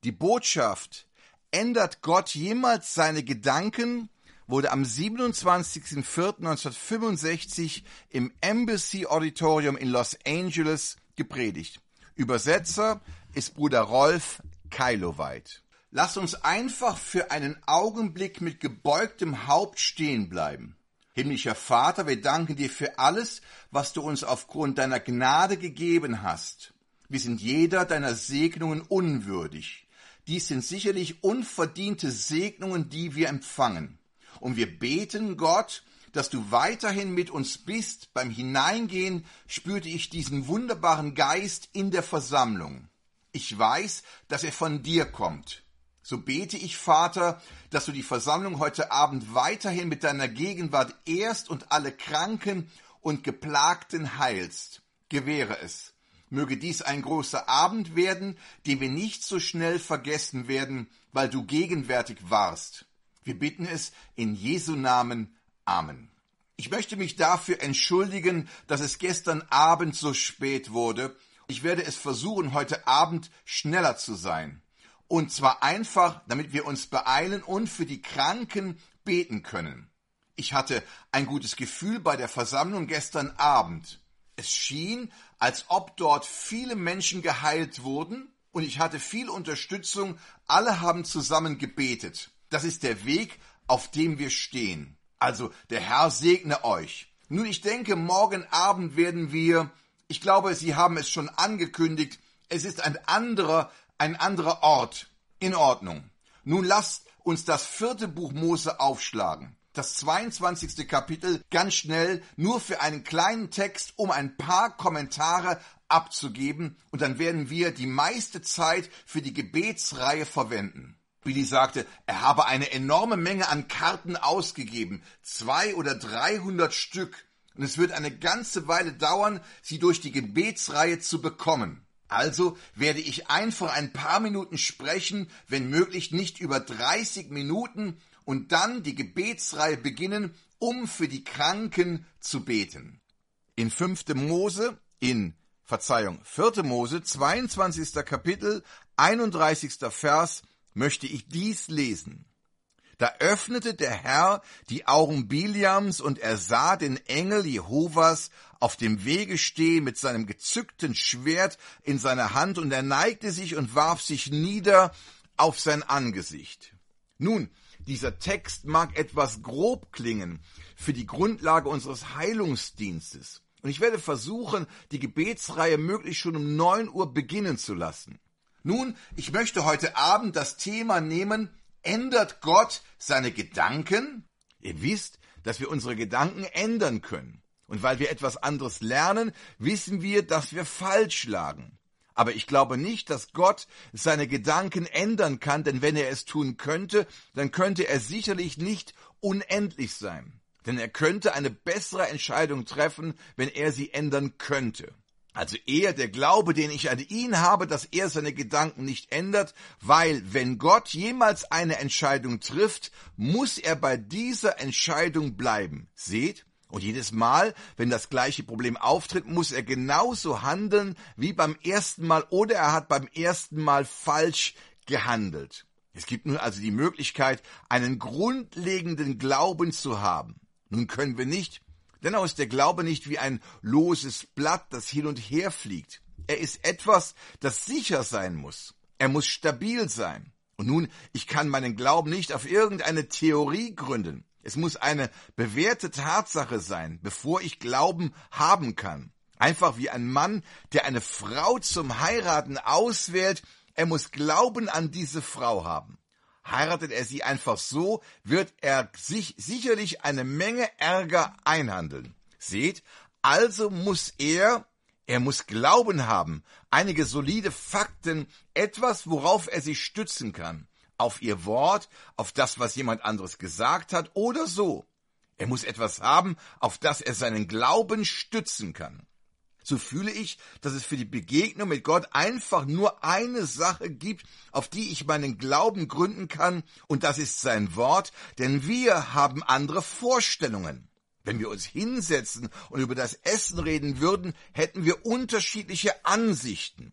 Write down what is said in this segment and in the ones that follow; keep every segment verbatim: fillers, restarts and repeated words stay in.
Die Botschaft, ändert Gott jemals seine Gedanken, wurde am siebenundzwanzigsten vierten neunzehnhundertfünfundsechzig im Embassy Auditorium in Los Angeles gepredigt. Übersetzer ist Bruder Rolf Keiloweit. Lass uns einfach für einen Augenblick mit gebeugtem Haupt stehen bleiben. Himmlischer Vater, wir danken dir für alles, was du uns aufgrund deiner Gnade gegeben hast. Wir sind jeder deiner Segnungen unwürdig. Dies sind sicherlich unverdiente Segnungen, die wir empfangen. Und wir beten, Gott, dass du weiterhin mit uns bist. Beim Hineingehen spürte ich diesen wunderbaren Geist in der Versammlung. Ich weiß, dass er von dir kommt. So bete ich, Vater, dass du die Versammlung heute Abend weiterhin mit deiner Gegenwart ehrst und alle Kranken und Geplagten heilst. Gewähre es. Möge dies ein großer Abend werden, den wir nicht so schnell vergessen werden, weil du gegenwärtig warst. Wir bitten es in Jesu Namen. Amen. Ich möchte mich dafür entschuldigen, dass es gestern Abend so spät wurde. Ich werde es versuchen, heute Abend schneller zu sein. Und zwar einfach, damit wir uns beeilen und für die Kranken beten können. Ich hatte ein gutes Gefühl bei der Versammlung gestern Abend. Es schien, als ob dort viele Menschen geheilt wurden und ich hatte viel Unterstützung. Alle haben zusammen gebetet. Das ist der Weg, auf dem wir stehen. Also, der Herr segne euch. Nun, ich denke, morgen Abend werden wir, ich glaube, Sie haben es schon angekündigt, es ist ein anderer, ein anderer Ort. In Ordnung. Nun lasst uns das vierte Buch Mose aufschlagen. Das zweiundzwanzigste Kapitel ganz schnell, nur für einen kleinen Text, um ein paar Kommentare abzugeben. Und dann werden wir die meiste Zeit für die Gebetsreihe verwenden. Billy sagte, er habe eine enorme Menge an Karten ausgegeben. Zwei oder dreihundert Stück. Und es wird eine ganze Weile dauern, sie durch die Gebetsreihe zu bekommen. Also werde ich einfach ein paar Minuten sprechen, wenn möglich nicht über dreißig Minuten und dann die Gebetsreihe beginnen, um für die Kranken zu beten. In fünfte Mose, in, Verzeihung, vierte Mose, zweiundzwanzigster Kapitel, einunddreißigster Vers, möchte ich dies lesen. Da öffnete der Herr die Augen Biliams und er sah den Engel Jehovas auf dem Wege stehen mit seinem gezückten Schwert in seiner Hand und er neigte sich und warf sich nieder auf sein Angesicht. Nun, dieser Text mag etwas grob klingen für die Grundlage unseres Heilungsdienstes. Und ich werde versuchen, die Gebetsreihe möglichst schon um neun Uhr beginnen zu lassen. Nun, ich möchte heute Abend das Thema nehmen, ändert Gott seine Gedanken? Ihr wisst, dass wir unsere Gedanken ändern können. Und weil wir etwas anderes lernen, wissen wir, dass wir falsch lagen. Aber ich glaube nicht, dass Gott seine Gedanken ändern kann, denn wenn er es tun könnte, dann könnte er sicherlich nicht unendlich sein. Denn er könnte eine bessere Entscheidung treffen, wenn er sie ändern könnte. Also eher der Glaube, den ich an ihn habe, dass er seine Gedanken nicht ändert, weil wenn Gott jemals eine Entscheidung trifft, muss er bei dieser Entscheidung bleiben. Seht? Und jedes Mal, wenn das gleiche Problem auftritt, muss er genauso handeln wie beim ersten Mal oder er hat beim ersten Mal falsch gehandelt. Es gibt nun also die Möglichkeit, einen grundlegenden Glauben zu haben. Nun können wir nicht, dennoch ist der Glaube nicht wie ein loses Blatt, das hin und her fliegt. Er ist etwas, das sicher sein muss. Er muss stabil sein. Und nun, ich kann meinen Glauben nicht auf irgendeine Theorie gründen. Es muss eine bewährte Tatsache sein, bevor ich Glauben haben kann. Einfach wie ein Mann, der eine Frau zum Heiraten auswählt, er muss Glauben an diese Frau haben. Heiratet er sie einfach so, wird er sich sicherlich eine Menge Ärger einhandeln. Seht, also muss er, er muss Glauben haben, einige solide Fakten, etwas, worauf er sich stützen kann. Auf ihr Wort, auf das, was jemand anderes gesagt hat oder so. Er muss etwas haben, auf das er seinen Glauben stützen kann. So fühle ich, dass es für die Begegnung mit Gott einfach nur eine Sache gibt, auf die ich meinen Glauben gründen kann, und das ist sein Wort, denn wir haben andere Vorstellungen. Wenn wir uns hinsetzen und über das Essen reden würden, hätten wir unterschiedliche Ansichten.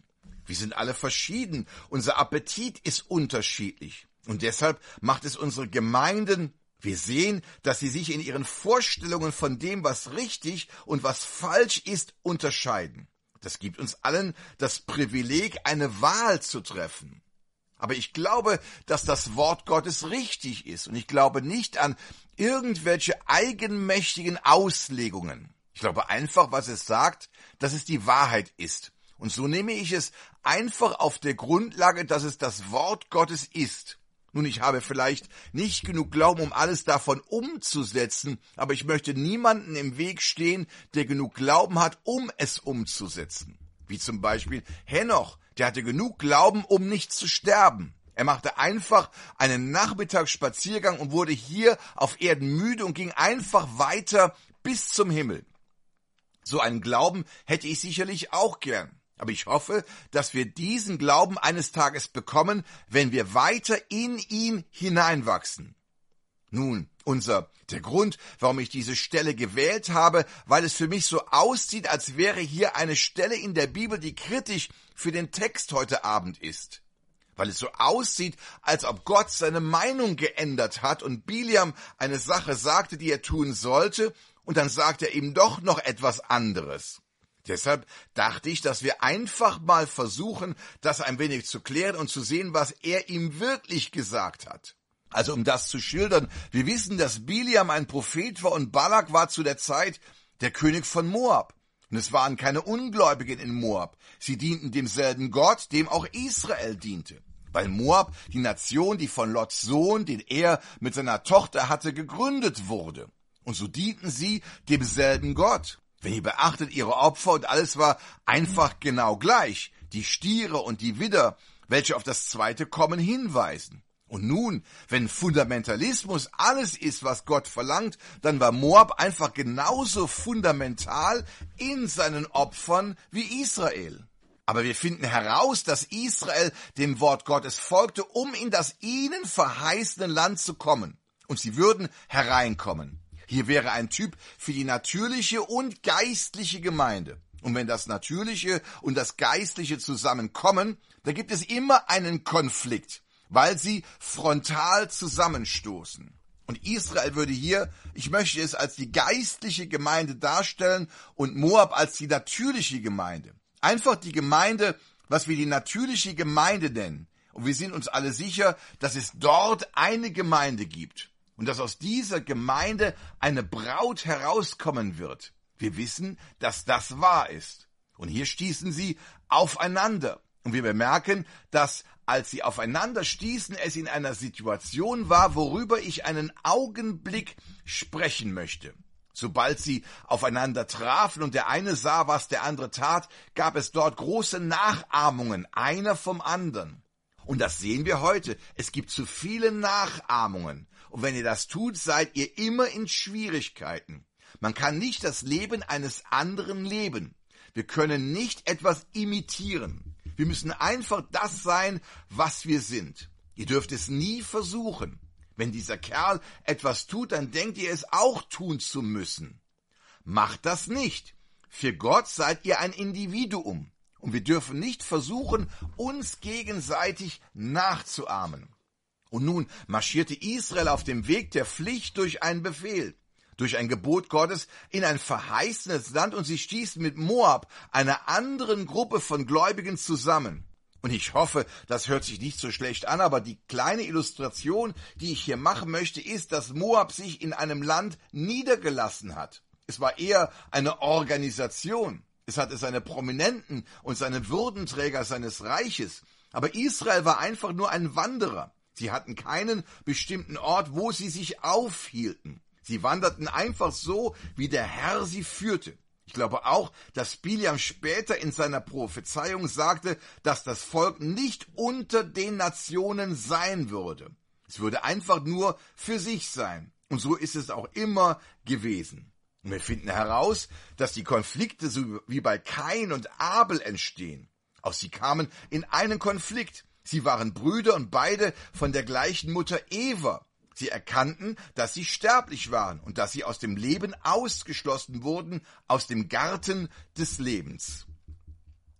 Wir sind alle verschieden, unser Appetit ist unterschiedlich. Und deshalb macht es unsere Gemeinden, wir sehen, dass sie sich in ihren Vorstellungen von dem, was richtig und was falsch ist, unterscheiden. Das gibt uns allen das Privileg, eine Wahl zu treffen. Aber ich glaube, dass das Wort Gottes richtig ist und ich glaube nicht an irgendwelche eigenmächtigen Auslegungen. Ich glaube einfach, was es sagt, dass es die Wahrheit ist. Und so nehme ich es einfach auf der Grundlage, dass es das Wort Gottes ist. Nun, ich habe vielleicht nicht genug Glauben, um alles davon umzusetzen, aber ich möchte niemanden im Weg stehen, der genug Glauben hat, um es umzusetzen. Wie zum Beispiel Henoch, der hatte genug Glauben, um nicht zu sterben. Er machte einfach einen Nachmittagsspaziergang und wurde hier auf Erden müde und ging einfach weiter bis zum Himmel. So einen Glauben hätte ich sicherlich auch gern. Aber ich hoffe, dass wir diesen Glauben eines Tages bekommen, wenn wir weiter in ihn hineinwachsen. Nun, unser, der Grund, warum ich diese Stelle gewählt habe, weil es für mich so aussieht, als wäre hier eine Stelle in der Bibel, die kritisch für den Text heute Abend ist. Weil es so aussieht, als ob Gott seine Meinung geändert hat und Biliam eine Sache sagte, die er tun sollte, und dann sagt er ihm doch noch etwas anderes. Deshalb dachte ich, dass wir einfach mal versuchen, das ein wenig zu klären und zu sehen, was er ihm wirklich gesagt hat. Also um das zu schildern, wir wissen, dass Biliam ein Prophet war und Balak war zu der Zeit der König von Moab. Und es waren keine Ungläubigen in Moab. Sie dienten demselben Gott, dem auch Israel diente. Weil Moab, die Nation, die von Lots Sohn, den er mit seiner Tochter hatte, gegründet wurde. Und so dienten sie demselben Gott. Wenn ihr beachtet, ihre Opfer und alles war einfach genau gleich. Die Stiere und die Widder, welche auf das zweite Kommen hinweisen. Und nun, wenn Fundamentalismus alles ist, was Gott verlangt, dann war Moab einfach genauso fundamental in seinen Opfern wie Israel. Aber wir finden heraus, dass Israel dem Wort Gottes folgte, um in das ihnen verheißene Land zu kommen. Und sie würden hereinkommen. Hier wäre ein Typ für die natürliche und geistliche Gemeinde. Und wenn das Natürliche und das Geistliche zusammenkommen, dann gibt es immer einen Konflikt, weil sie frontal zusammenstoßen. Und Israel würde hier, ich möchte es als die geistliche Gemeinde darstellen und Moab als die natürliche Gemeinde. Einfach die Gemeinde, was wir die natürliche Gemeinde nennen. Und wir sind uns alle sicher, dass es dort eine Gemeinde gibt. Und dass aus dieser Gemeinde eine Braut herauskommen wird. Wir wissen, dass das wahr ist. Und hier stießen sie aufeinander. Und wir bemerken, dass, als sie aufeinander stießen, es in einer Situation war, worüber ich einen Augenblick sprechen möchte. Sobald sie aufeinander trafen und der eine sah, was der andere tat, gab es dort große Nachahmungen, einer vom anderen. Und das sehen wir heute. Es gibt zu viele Nachahmungen. Und wenn ihr das tut, seid ihr immer in Schwierigkeiten. Man kann nicht das Leben eines anderen leben. Wir können nicht etwas imitieren. Wir müssen einfach das sein, was wir sind. Ihr dürft es nie versuchen. Wenn dieser Kerl etwas tut, dann denkt ihr es auch tun zu müssen. Macht das nicht. Für Gott seid ihr ein Individuum. Und wir dürfen nicht versuchen, uns gegenseitig nachzuahmen. Und nun marschierte Israel auf dem Weg der Pflicht durch einen Befehl, durch ein Gebot Gottes in ein verheißenes Land und sie stießen mit Moab, einer anderen Gruppe von Gläubigen, zusammen. Und ich hoffe, das hört sich nicht so schlecht an, aber die kleine Illustration, die ich hier machen möchte, ist, dass Moab sich in einem Land niedergelassen hat. Es war eher eine Organisation. Es hatte seine Prominenten und seine Würdenträger seines Reiches. Aber Israel war einfach nur ein Wanderer. Sie hatten keinen bestimmten Ort, wo sie sich aufhielten. Sie wanderten einfach so, wie der Herr sie führte. Ich glaube auch, dass Biliam später in seiner Prophezeiung sagte, dass das Volk nicht unter den Nationen sein würde. Es würde einfach nur für sich sein. Und so ist es auch immer gewesen. Und wir finden heraus, dass die Konflikte so wie bei Kain und Abel entstehen. Auch sie kamen in einen Konflikt. Sie waren Brüder und beide von der gleichen Mutter Eva. Sie erkannten, dass sie sterblich waren und dass sie aus dem Leben ausgeschlossen wurden, aus dem Garten des Lebens.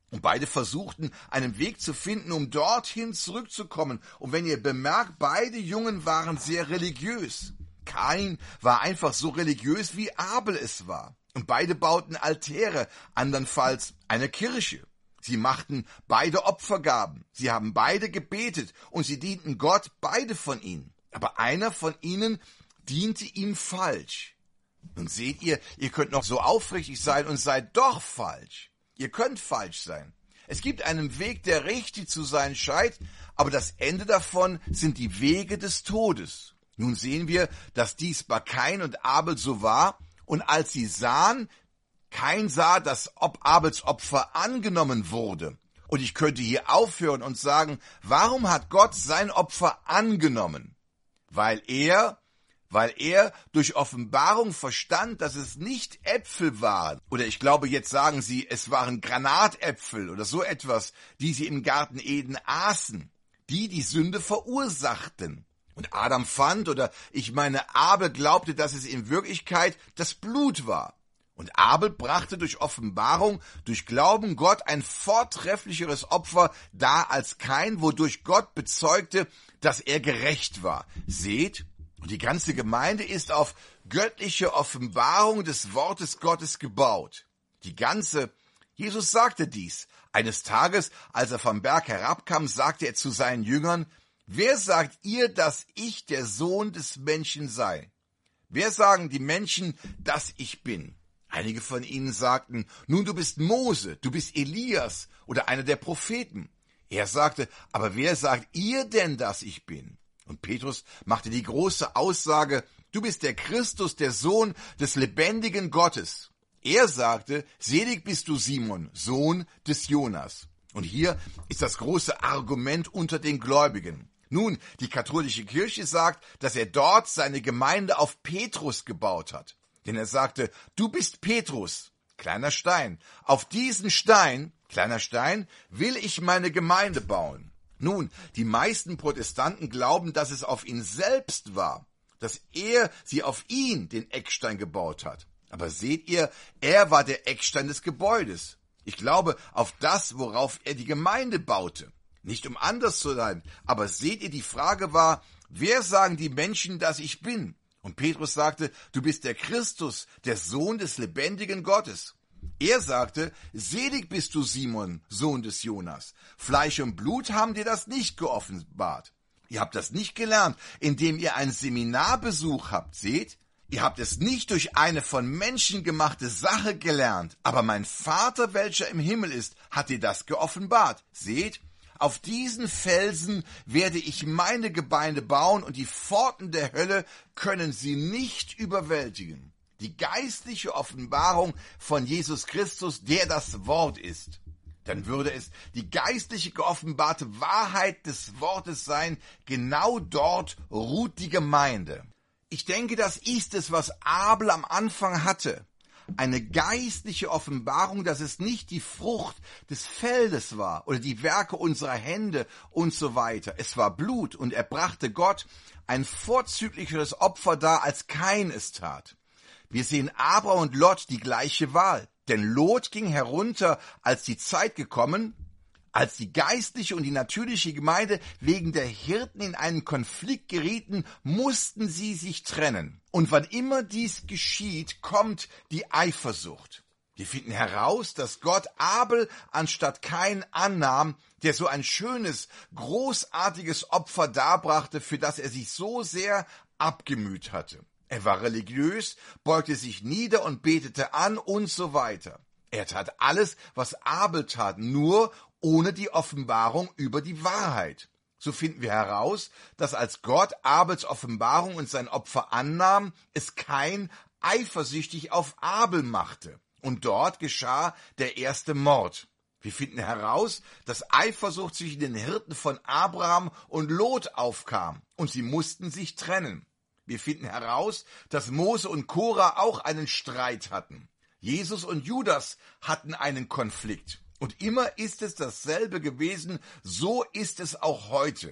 Und beide versuchten, einen Weg zu finden, um dorthin zurückzukommen. Und wenn ihr bemerkt, beide Jungen waren sehr religiös. Kain war einfach so religiös, wie Abel es war. Und beide bauten Altäre, andernfalls eine Kirche. Sie machten beide Opfergaben. Sie haben beide gebetet und sie dienten Gott, beide von ihnen. Aber einer von ihnen diente ihm falsch. Nun seht ihr, ihr könnt noch so aufrichtig sein und seid doch falsch. Ihr könnt falsch sein. Es gibt einen Weg, der richtig zu sein scheint, aber das Ende davon sind die Wege des Todes. Nun sehen wir, dass dies bei Kain und Abel so war, und als sie sahen, Kain sah, dass ob Abels Opfer angenommen wurde. Und ich könnte hier aufhören und sagen, warum hat Gott sein Opfer angenommen? Weil er weil er durch Offenbarung verstand, dass es nicht Äpfel waren. Oder ich glaube, jetzt sagen sie, es waren Granatäpfel oder so etwas, die sie im Garten Eden aßen, die die Sünde verursachten. Und Adam fand, oder ich meine, Abel glaubte, dass es in Wirklichkeit das Blut war. Und Abel brachte durch Offenbarung, durch Glauben Gott ein vortrefflicheres Opfer dar als Kain, wodurch Gott bezeugte, dass er gerecht war. Seht, und die ganze Gemeinde ist auf göttliche Offenbarung des Wortes Gottes gebaut. Die ganze, Jesus sagte dies. Eines Tages, als er vom Berg herabkam, sagte er zu seinen Jüngern, wer sagt ihr, dass ich der Sohn des Menschen sei? Wer sagen die Menschen, dass ich bin? Einige von ihnen sagten, nun du bist Mose, du bist Elias oder einer der Propheten. Er sagte, aber wer sagt ihr denn, dass ich bin? Und Petrus machte die große Aussage, du bist der Christus, der Sohn des lebendigen Gottes. Er sagte, selig bist du, Simon, Sohn des Jonas. Und hier ist das große Argument unter den Gläubigen. Nun, die katholische Kirche sagt, dass er dort seine Gemeinde auf Petrus gebaut hat. Denn er sagte, du bist Petrus, kleiner Stein. Auf diesen Stein, kleiner Stein, will ich meine Gemeinde bauen. Nun, die meisten Protestanten glauben, dass es auf ihn selbst war, dass er sie auf ihn, den Eckstein, gebaut hat. Aber seht ihr, er war der Eckstein des Gebäudes. Ich glaube auf das, worauf er die Gemeinde baute. Nicht um anders zu sein, aber seht ihr, die Frage war, wer sagen die Menschen, dass ich bin? Und Petrus sagte, du bist der Christus, der Sohn des lebendigen Gottes. Er sagte, selig bist du, Simon, Sohn des Jonas. Fleisch und Blut haben dir das nicht geoffenbart. Ihr habt das nicht gelernt, indem ihr einen Seminarbesuch habt, seht? Ihr habt es nicht durch eine von Menschen gemachte Sache gelernt, aber mein Vater, welcher im Himmel ist, hat dir das geoffenbart. Seht? Auf diesen Felsen werde ich meine Gemeinde bauen und die Pforten der Hölle können sie nicht überwältigen. Die geistliche Offenbarung von Jesus Christus, der das Wort ist. Dann würde es die geistliche geoffenbarte Wahrheit des Wortes sein. Genau dort ruht die Gemeinde. Ich denke, das ist es, was Abel am Anfang hatte. Eine geistliche Offenbarung, dass es nicht die Frucht des Feldes war oder die Werke unserer Hände und so weiter. Es war Blut und er brachte Gott ein vorzüglicheres Opfer dar, als Kain es tat. Wir sehen Abraham und Lot die gleiche Wahl. Denn Lot ging herunter, als die Zeit gekommen, als die geistliche und die natürliche Gemeinde wegen der Hirten in einen Konflikt gerieten, mussten sie sich trennen. Und wann immer dies geschieht, kommt die Eifersucht. Wir finden heraus, dass Gott Abel anstatt Kain annahm, der so ein schönes, großartiges Opfer darbrachte, für das er sich so sehr abgemüht hatte. Er war religiös, beugte sich nieder und betete an und so weiter. Er tat alles, was Abel tat, nur ohne die Offenbarung über die Wahrheit. So finden wir heraus, dass als Gott Abels Offenbarung und sein Opfer annahm, es Kain eifersüchtig auf Abel machte. Und dort geschah der erste Mord. Wir finden heraus, dass Eifersucht zwischen den Hirten von Abraham und Lot aufkam und sie mussten sich trennen. Wir finden heraus, dass Mose und Korah auch einen Streit hatten. Jesus und Judas hatten einen Konflikt. Und immer ist es dasselbe gewesen, so ist es auch heute.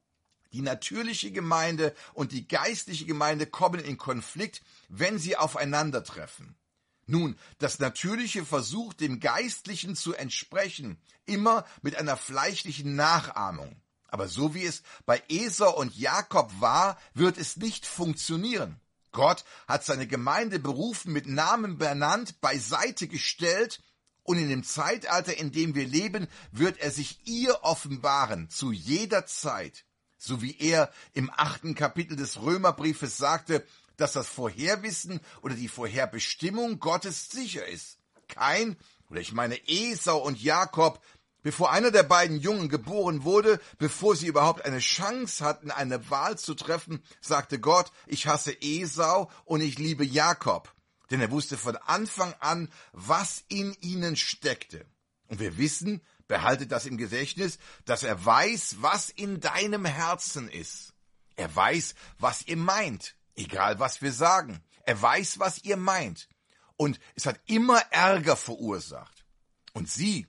Die natürliche Gemeinde und die geistliche Gemeinde kommen in Konflikt, wenn sie aufeinandertreffen. Nun, das Natürliche versucht dem Geistlichen zu entsprechen, immer mit einer fleischlichen Nachahmung. Aber so wie es bei Esau und Jakob war, wird es nicht funktionieren. Gott hat seine Gemeinde berufen, mit Namen benannt, beiseite gestellt, und in dem Zeitalter, in dem wir leben, wird er sich ihr offenbaren, zu jeder Zeit. So wie er im achten Kapitel des Römerbriefes sagte, dass das Vorherwissen oder die Vorherbestimmung Gottes sicher ist. Kain, oder ich meine Esau und Jakob, bevor einer der beiden Jungen geboren wurde, bevor sie überhaupt eine Chance hatten, eine Wahl zu treffen, sagte Gott, ich hasse Esau und ich liebe Jakob. Denn er wusste von Anfang an, was in ihnen steckte. Und wir wissen, behaltet das im Gedächtnis, dass er weiß, was in deinem Herzen ist. Er weiß, was ihr meint, egal was wir sagen. Er weiß, was ihr meint. Und es hat immer Ärger verursacht. Und sie,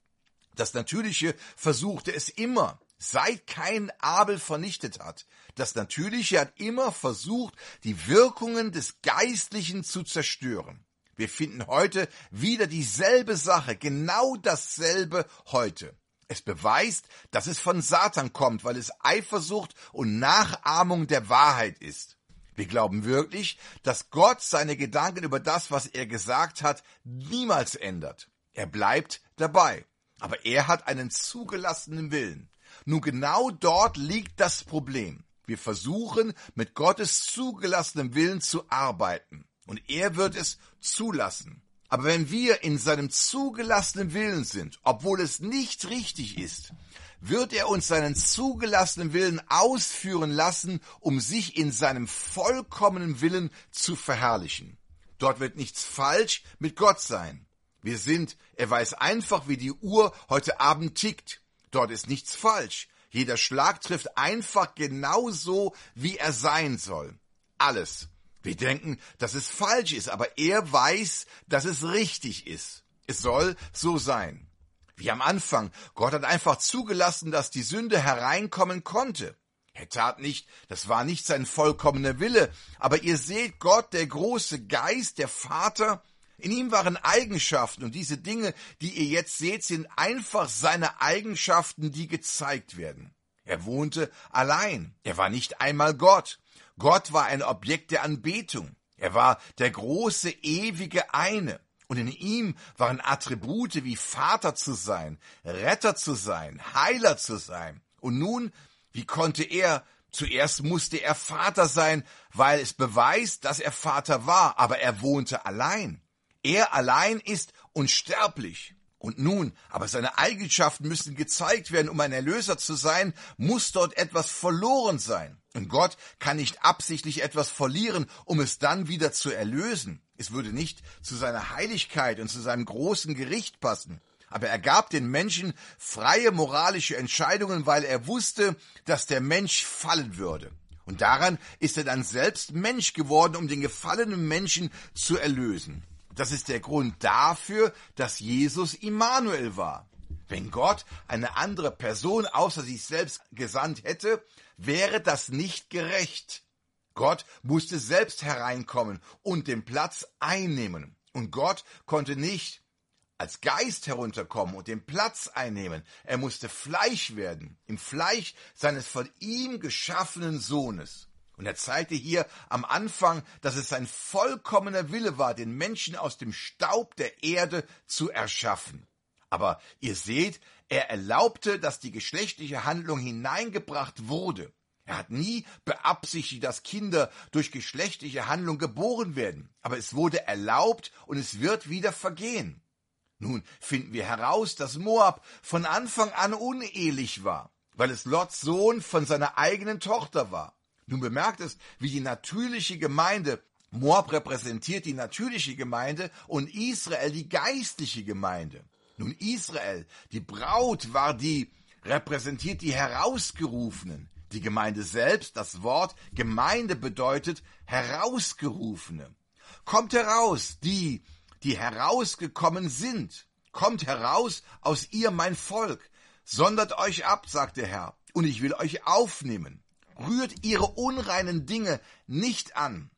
das Natürliche, versuchte es immer, seit Kain Abel vernichtet hat. Das Natürliche hat immer versucht, die Wirkungen des Geistlichen zu zerstören. Wir finden heute wieder dieselbe Sache, genau dasselbe heute. Es beweist, dass es von Satan kommt, weil es Eifersucht und Nachahmung der Wahrheit ist. Wir glauben wirklich, dass Gott seine Gedanken über das, was er gesagt hat, niemals ändert. Er bleibt dabei. Aber er hat einen zugelassenen Willen. Nun genau dort liegt das Problem. Wir versuchen, mit Gottes zugelassenem Willen zu arbeiten. Und er wird es zulassen. Aber wenn wir in seinem zugelassenen Willen sind, obwohl es nicht richtig ist, wird er uns seinen zugelassenen Willen ausführen lassen, um sich in seinem vollkommenen Willen zu verherrlichen. Dort wird nichts falsch mit Gott sein. Wir sind, er weiß einfach, wie die Uhr heute Abend tickt. Dort ist nichts falsch. Jeder Schlag trifft einfach genau so, wie er sein soll. Alles. Wir denken, dass es falsch ist, aber er weiß, dass es richtig ist. Es soll so sein. Wie am Anfang. Gott hat einfach zugelassen, dass die Sünde hereinkommen konnte. Er tat nicht, das war nicht sein vollkommener Wille. Aber ihr seht, Gott, der große Geist, der Vater, in ihm waren Eigenschaften, und diese Dinge, die ihr jetzt seht, sind einfach seine Eigenschaften, die gezeigt werden. Er wohnte allein. Er war nicht einmal Gott. Gott war ein Objekt der Anbetung. Er war der große, ewige Eine. Und in ihm waren Attribute wie Vater zu sein, Retter zu sein, Heiler zu sein. Und nun, wie konnte er? Zuerst musste er Vater sein, weil es beweist, dass er Vater war, aber er wohnte allein. Er allein ist unsterblich. Und nun, aber seine Eigenschaften müssen gezeigt werden, um ein Erlöser zu sein, muss dort etwas verloren sein. Und Gott kann nicht absichtlich etwas verlieren, um es dann wieder zu erlösen. Es würde nicht zu seiner Heiligkeit und zu seinem großen Gericht passen. Aber er gab den Menschen freie moralische Entscheidungen, weil er wusste, dass der Mensch fallen würde. Und daran ist er dann selbst Mensch geworden, um den gefallenen Menschen zu erlösen. Das ist der Grund dafür, dass Jesus Immanuel war. Wenn Gott eine andere Person außer sich selbst gesandt hätte, wäre das nicht gerecht. Gott musste selbst hereinkommen und den Platz einnehmen. Und Gott konnte nicht als Geist herunterkommen und den Platz einnehmen. Er musste Fleisch werden, im Fleisch seines von ihm geschaffenen Sohnes. Und er zeigte hier am Anfang, dass es sein vollkommener Wille war, den Menschen aus dem Staub der Erde zu erschaffen. Aber ihr seht, er erlaubte, dass die geschlechtliche Handlung hineingebracht wurde. Er hat nie beabsichtigt, dass Kinder durch geschlechtliche Handlung geboren werden. Aber es wurde erlaubt und es wird wieder vergehen. Nun finden wir heraus, dass Moab von Anfang an unehelich war, weil es Lots Sohn von seiner eigenen Tochter war. Nun bemerkt es, wie die natürliche Gemeinde, Moab repräsentiert die natürliche Gemeinde und Israel die geistliche Gemeinde. Nun Israel, die Braut, war die, repräsentiert die Herausgerufenen. Die Gemeinde selbst, das Wort Gemeinde bedeutet Herausgerufene. Kommt heraus, die, die herausgekommen sind. Kommt heraus aus ihr, mein Volk. Sondert euch ab, sagt der Herr, und ich will euch aufnehmen. Rührt ihre unreinen Dinge nicht an.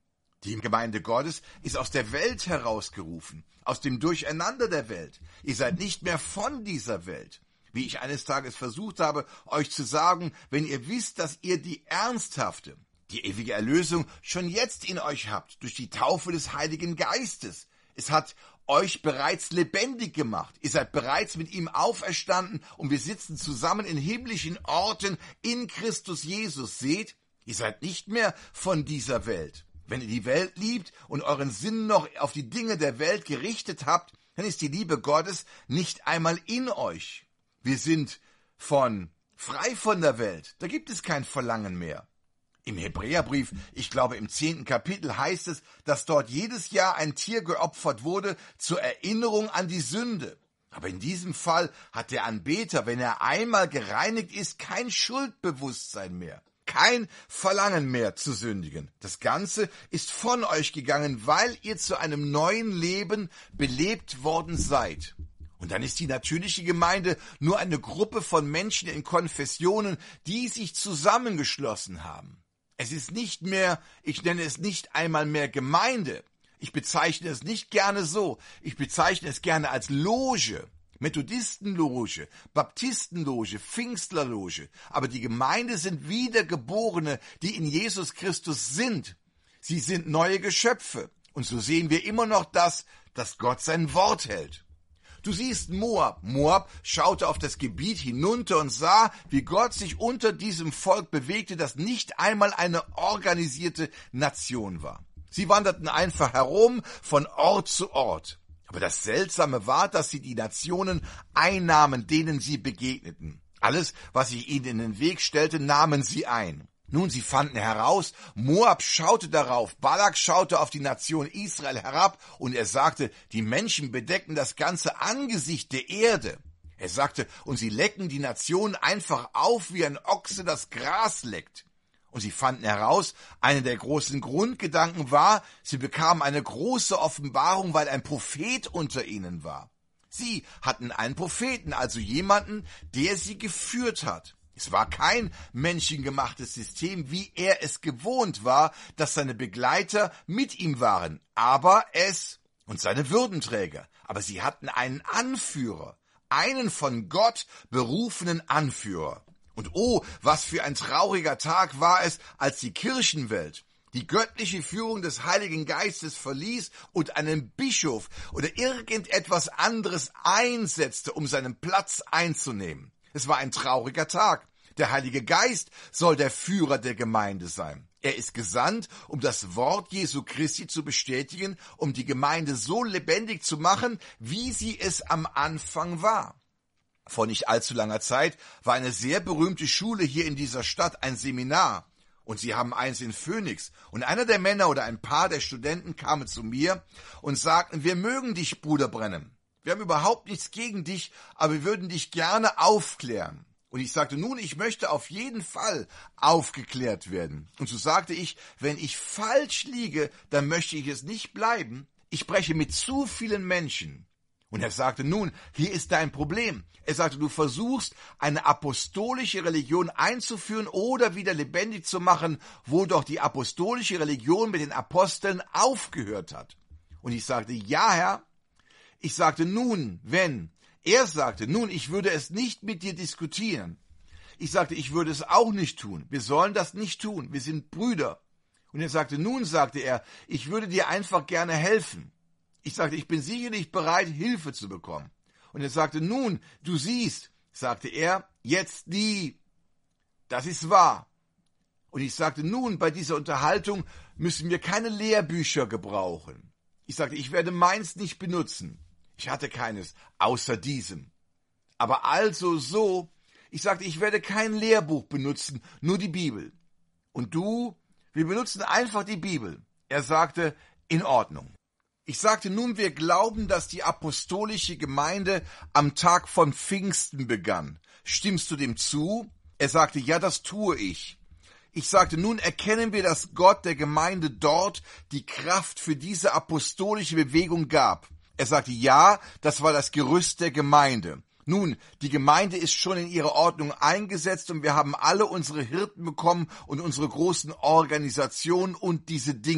Die Gemeinde Gottes ist aus der Welt herausgerufen, aus dem Durcheinander der Welt. Ihr seid nicht mehr von dieser Welt. Wie ich eines Tages versucht habe, euch zu sagen, wenn ihr wisst, dass ihr die ernsthafte, die ewige Erlösung schon jetzt in euch habt, durch die Taufe des Heiligen Geistes. Es hat euch bereits lebendig gemacht. Ihr seid bereits mit ihm auferstanden und wir sitzen zusammen in himmlischen Orten in Christus Jesus. Seht, ihr seid nicht mehr von dieser Welt. Wenn ihr die Welt liebt und euren Sinn noch auf die Dinge der Welt gerichtet habt, dann ist die Liebe Gottes nicht einmal in euch. Wir sind von frei von der Welt. Da gibt es kein Verlangen mehr. Im Hebräerbrief, ich glaube im zehnten Kapitel, heißt es, dass dort jedes Jahr ein Tier geopfert wurde zur Erinnerung an die Sünde. Aber in diesem Fall hat der Anbeter, wenn er einmal gereinigt ist, kein Schuldbewusstsein mehr. Kein Verlangen mehr zu sündigen. Das Ganze ist von euch gegangen, weil ihr zu einem neuen Leben belebt worden seid. Und dann ist die natürliche Gemeinde nur eine Gruppe von Menschen in Konfessionen, die sich zusammengeschlossen haben. Es ist nicht mehr, ich nenne es nicht einmal mehr Gemeinde. Ich bezeichne es nicht gerne so. Ich bezeichne es gerne als Loge. Methodistenloge, Baptistenloge, Pfingstlerloge. Aber die Gemeinde sind Wiedergeborene, die in Jesus Christus sind. Sie sind neue Geschöpfe. Und so sehen wir immer noch das, dass Gott sein Wort hält. Du siehst Moab. Moab schaute auf das Gebiet hinunter und sah, wie Gott sich unter diesem Volk bewegte, das nicht einmal eine organisierte Nation war. Sie wanderten einfach herum von Ort zu Ort. Aber das Seltsame war, dass sie die Nationen einnahmen, denen sie begegneten. Alles, was sich ihnen in den Weg stellte, nahmen sie ein. Nun, sie fanden heraus, Moab schaute darauf, Balak schaute auf die Nation Israel herab und er sagte, die Menschen bedecken das ganze Angesicht der Erde. Er sagte, und sie lecken die Nation einfach auf, wie ein Ochse das Gras leckt. Und sie fanden heraus, einer der großen Grundgedanken war, sie bekamen eine große Offenbarung, weil ein Prophet unter ihnen war. Sie hatten einen Propheten, also jemanden, der sie geführt hat. Es war kein menschengemachtes System, wie er es gewohnt war, dass seine Begleiter mit ihm waren, aber es und seine Würdenträger. Aber sie hatten einen Anführer, einen von Gott berufenen Anführer. Und oh, was für ein trauriger Tag war es, als die Kirchenwelt die göttliche Führung des Heiligen Geistes verließ und einen Bischof oder irgendetwas anderes einsetzte, um seinen Platz einzunehmen. Es war ein trauriger Tag. Der Heilige Geist soll der Führer der Gemeinde sein. Er ist gesandt, um das Wort Jesu Christi zu bestätigen, um die Gemeinde so lebendig zu machen, wie sie es am Anfang war. Vor nicht allzu langer Zeit war eine sehr berühmte Schule hier in dieser Stadt, ein Seminar. Und sie haben eins in Phoenix. Und einer der Männer oder ein paar der Studenten kamen zu mir und sagten, wir mögen dich, Bruder Branham. Wir haben überhaupt nichts gegen dich, aber wir würden dich gerne aufklären. Und ich sagte, nun, ich möchte auf jeden Fall aufgeklärt werden. Und so sagte ich, wenn ich falsch liege, dann möchte ich es nicht bleiben. Ich spreche mit zu vielen Menschen. Und er sagte, nun, hier ist dein Problem. Er sagte, du versuchst, eine apostolische Religion einzuführen oder wieder lebendig zu machen, wo doch die apostolische Religion mit den Aposteln aufgehört hat. Und ich sagte, ja, Herr. Ich sagte, nun, wenn. Er sagte, nun, ich würde es nicht mit dir diskutieren. Ich sagte, ich würde es auch nicht tun. Wir sollen das nicht tun. Wir sind Brüder. Und er sagte, nun, sagte er, ich würde dir einfach gerne helfen. Ich sagte, ich bin sicherlich bereit, Hilfe zu bekommen. Und er sagte, nun, du siehst, sagte er, jetzt nie. Das ist wahr. Und ich sagte, nun, bei dieser Unterhaltung müssen wir keine Lehrbücher gebrauchen. Ich sagte, ich werde meins nicht benutzen. Ich hatte keines, außer diesem. Aber also so, ich sagte, ich werde kein Lehrbuch benutzen, nur die Bibel. Und du, wir benutzen einfach die Bibel. Er sagte, in Ordnung. Ich sagte, nun, wir glauben, dass die apostolische Gemeinde am Tag von Pfingsten begann. Stimmst du dem zu? Er sagte, ja, das tue ich. Ich sagte, nun erkennen wir, dass Gott der Gemeinde dort die Kraft für diese apostolische Bewegung gab. Er sagte, ja, das war das Gerüst der Gemeinde. Nun, die Gemeinde ist schon in ihre Ordnung eingesetzt und wir haben alle unsere Hirten bekommen und unsere großen Organisationen und diese Dinge.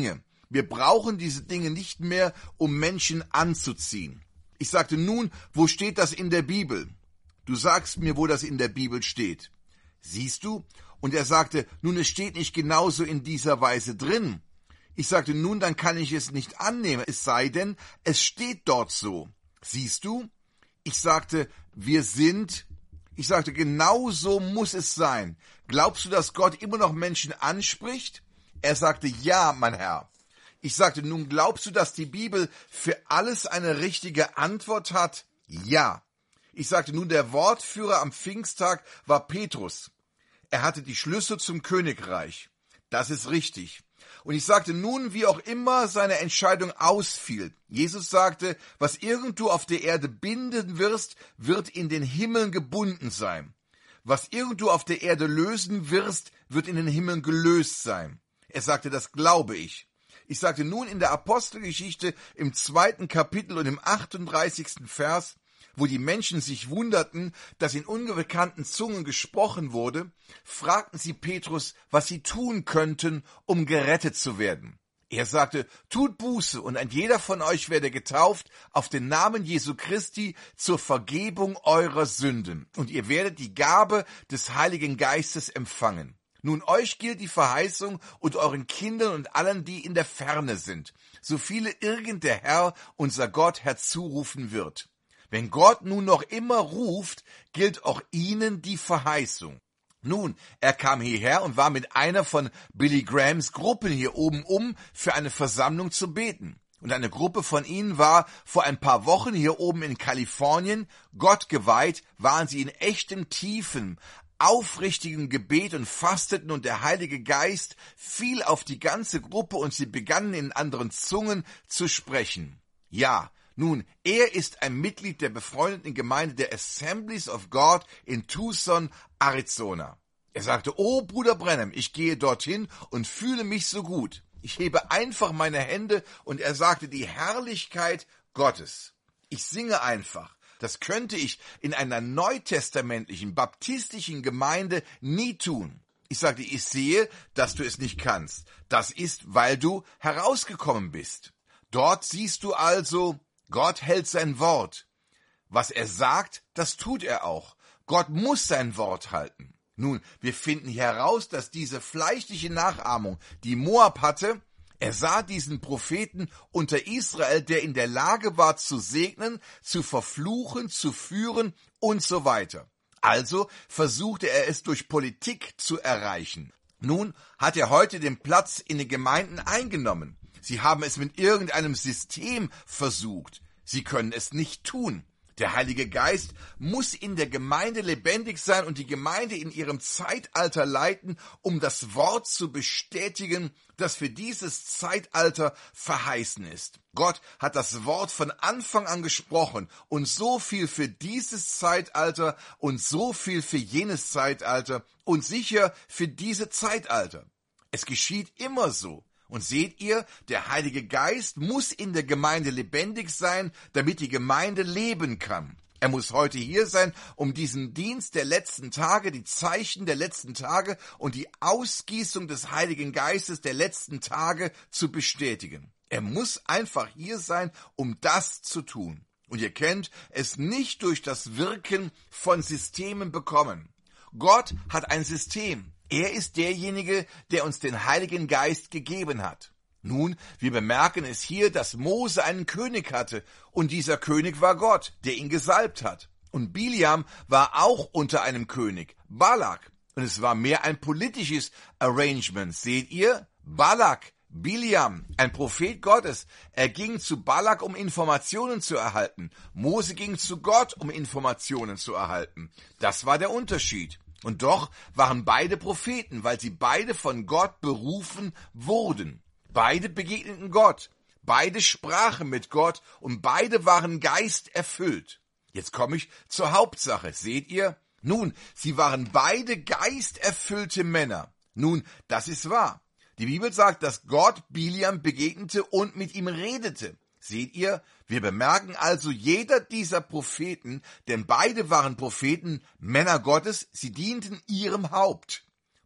Wir brauchen diese Dinge nicht mehr, um Menschen anzuziehen. Ich sagte, nun, wo steht das in der Bibel? Du sagst mir, wo das in der Bibel steht. Siehst du? Und er sagte, nun, es steht nicht genauso in dieser Weise drin. Ich sagte, nun, dann kann ich es nicht annehmen, es sei denn, es steht dort so. Siehst du? Ich sagte, wir sind, ich sagte, genau so muss es sein. Glaubst du, dass Gott immer noch Menschen anspricht? Er sagte, ja, mein Herr. Ich sagte, nun glaubst du, dass die Bibel für alles eine richtige Antwort hat? Ja. Ich sagte, nun der Wortführer am Pfingsttag war Petrus. Er hatte die Schlüssel zum Königreich. Das ist richtig. Und ich sagte, nun, wie auch immer seine Entscheidung ausfiel. Jesus sagte, was irgend du auf der Erde binden wirst, wird in den Himmeln gebunden sein. Was irgend du auf der Erde lösen wirst, wird in den Himmeln gelöst sein. Er sagte, das glaube ich. Ich sagte, nun in der Apostelgeschichte im zweiten Kapitel und im achtunddreißigsten Vers, wo die Menschen sich wunderten, dass in unbekannten Zungen gesprochen wurde, fragten sie Petrus, was sie tun könnten, um gerettet zu werden. Er sagte, tut Buße und ein jeder von euch werde getauft auf den Namen Jesu Christi zur Vergebung eurer Sünden. Und ihr werdet die Gabe des Heiligen Geistes empfangen. Nun euch gilt die Verheißung und euren Kindern und allen, die in der Ferne sind, so viele irgend der Herr, unser Gott, herzurufen wird. Wenn Gott nun noch immer ruft, gilt auch ihnen die Verheißung. Nun, er kam hierher und war mit einer von Billy Grahams Gruppen hier oben um, für eine Versammlung zu beten. Und eine Gruppe von ihnen war vor ein paar Wochen hier oben in Kalifornien. Gott geweiht waren sie in echtem, tiefen, aufrichtigem Gebet und fasteten, und der Heilige Geist fiel auf die ganze Gruppe und sie begannen in anderen Zungen zu sprechen. Ja, nun, er ist ein Mitglied der befreundeten Gemeinde der Assemblies of God in Tucson, Arizona. Er sagte, oh Bruder Branham, ich gehe dorthin und fühle mich so gut. Ich hebe einfach meine Hände und er sagte, die Herrlichkeit Gottes. Ich singe einfach. Das könnte ich in einer neutestamentlichen, baptistischen Gemeinde nie tun. Ich sagte, ich sehe, dass du es nicht kannst. Das ist, weil du herausgekommen bist. Dort siehst du also, Gott hält sein Wort. Was er sagt, das tut er auch. Gott muss sein Wort halten. Nun, wir finden heraus, dass diese fleischliche Nachahmung, die Moab hatte, er sah diesen Propheten unter Israel, der in der Lage war zu segnen, zu verfluchen, zu führen und so weiter. Also versuchte er es durch Politik zu erreichen. Nun hat er heute den Platz in den Gemeinden eingenommen. Sie haben es mit irgendeinem System versucht. Sie können es nicht tun. Der Heilige Geist muss in der Gemeinde lebendig sein und die Gemeinde in ihrem Zeitalter leiten, um das Wort zu bestätigen, das für dieses Zeitalter verheißen ist. Gott hat das Wort von Anfang an gesprochen und so viel für dieses Zeitalter und so viel für jenes Zeitalter und sicher für diese Zeitalter. Es geschieht immer so. Und seht ihr, der Heilige Geist muss in der Gemeinde lebendig sein, damit die Gemeinde leben kann. Er muss heute hier sein, um diesen Dienst der letzten Tage, die Zeichen der letzten Tage und die Ausgießung des Heiligen Geistes der letzten Tage zu bestätigen. Er muss einfach hier sein, um das zu tun. Und ihr könnt es nicht durch das Wirken von Systemen bekommen. Gott hat ein System. Er ist derjenige, der uns den Heiligen Geist gegeben hat. Nun, wir bemerken es hier, dass Mose einen König hatte, und dieser König war Gott, der ihn gesalbt hat. Und Biliam war auch unter einem König, Balak. Und es war mehr ein politisches Arrangement. Seht ihr? Balak, Biliam, ein Prophet Gottes. Er ging zu Balak, um Informationen zu erhalten. Mose ging zu Gott, um Informationen zu erhalten. Das war der Unterschied. Und doch waren beide Propheten, weil sie beide von Gott berufen wurden. Beide begegneten Gott, beide sprachen mit Gott und beide waren geisterfüllt. Jetzt komme ich zur Hauptsache, seht ihr? Nun, sie waren beide geisterfüllte Männer. Nun, das ist wahr. Die Bibel sagt, dass Gott Biliam begegnete und mit ihm redete. Seht ihr? Wir bemerken also, jeder dieser Propheten, denn beide waren Propheten, Männer Gottes, sie dienten ihrem Haupt.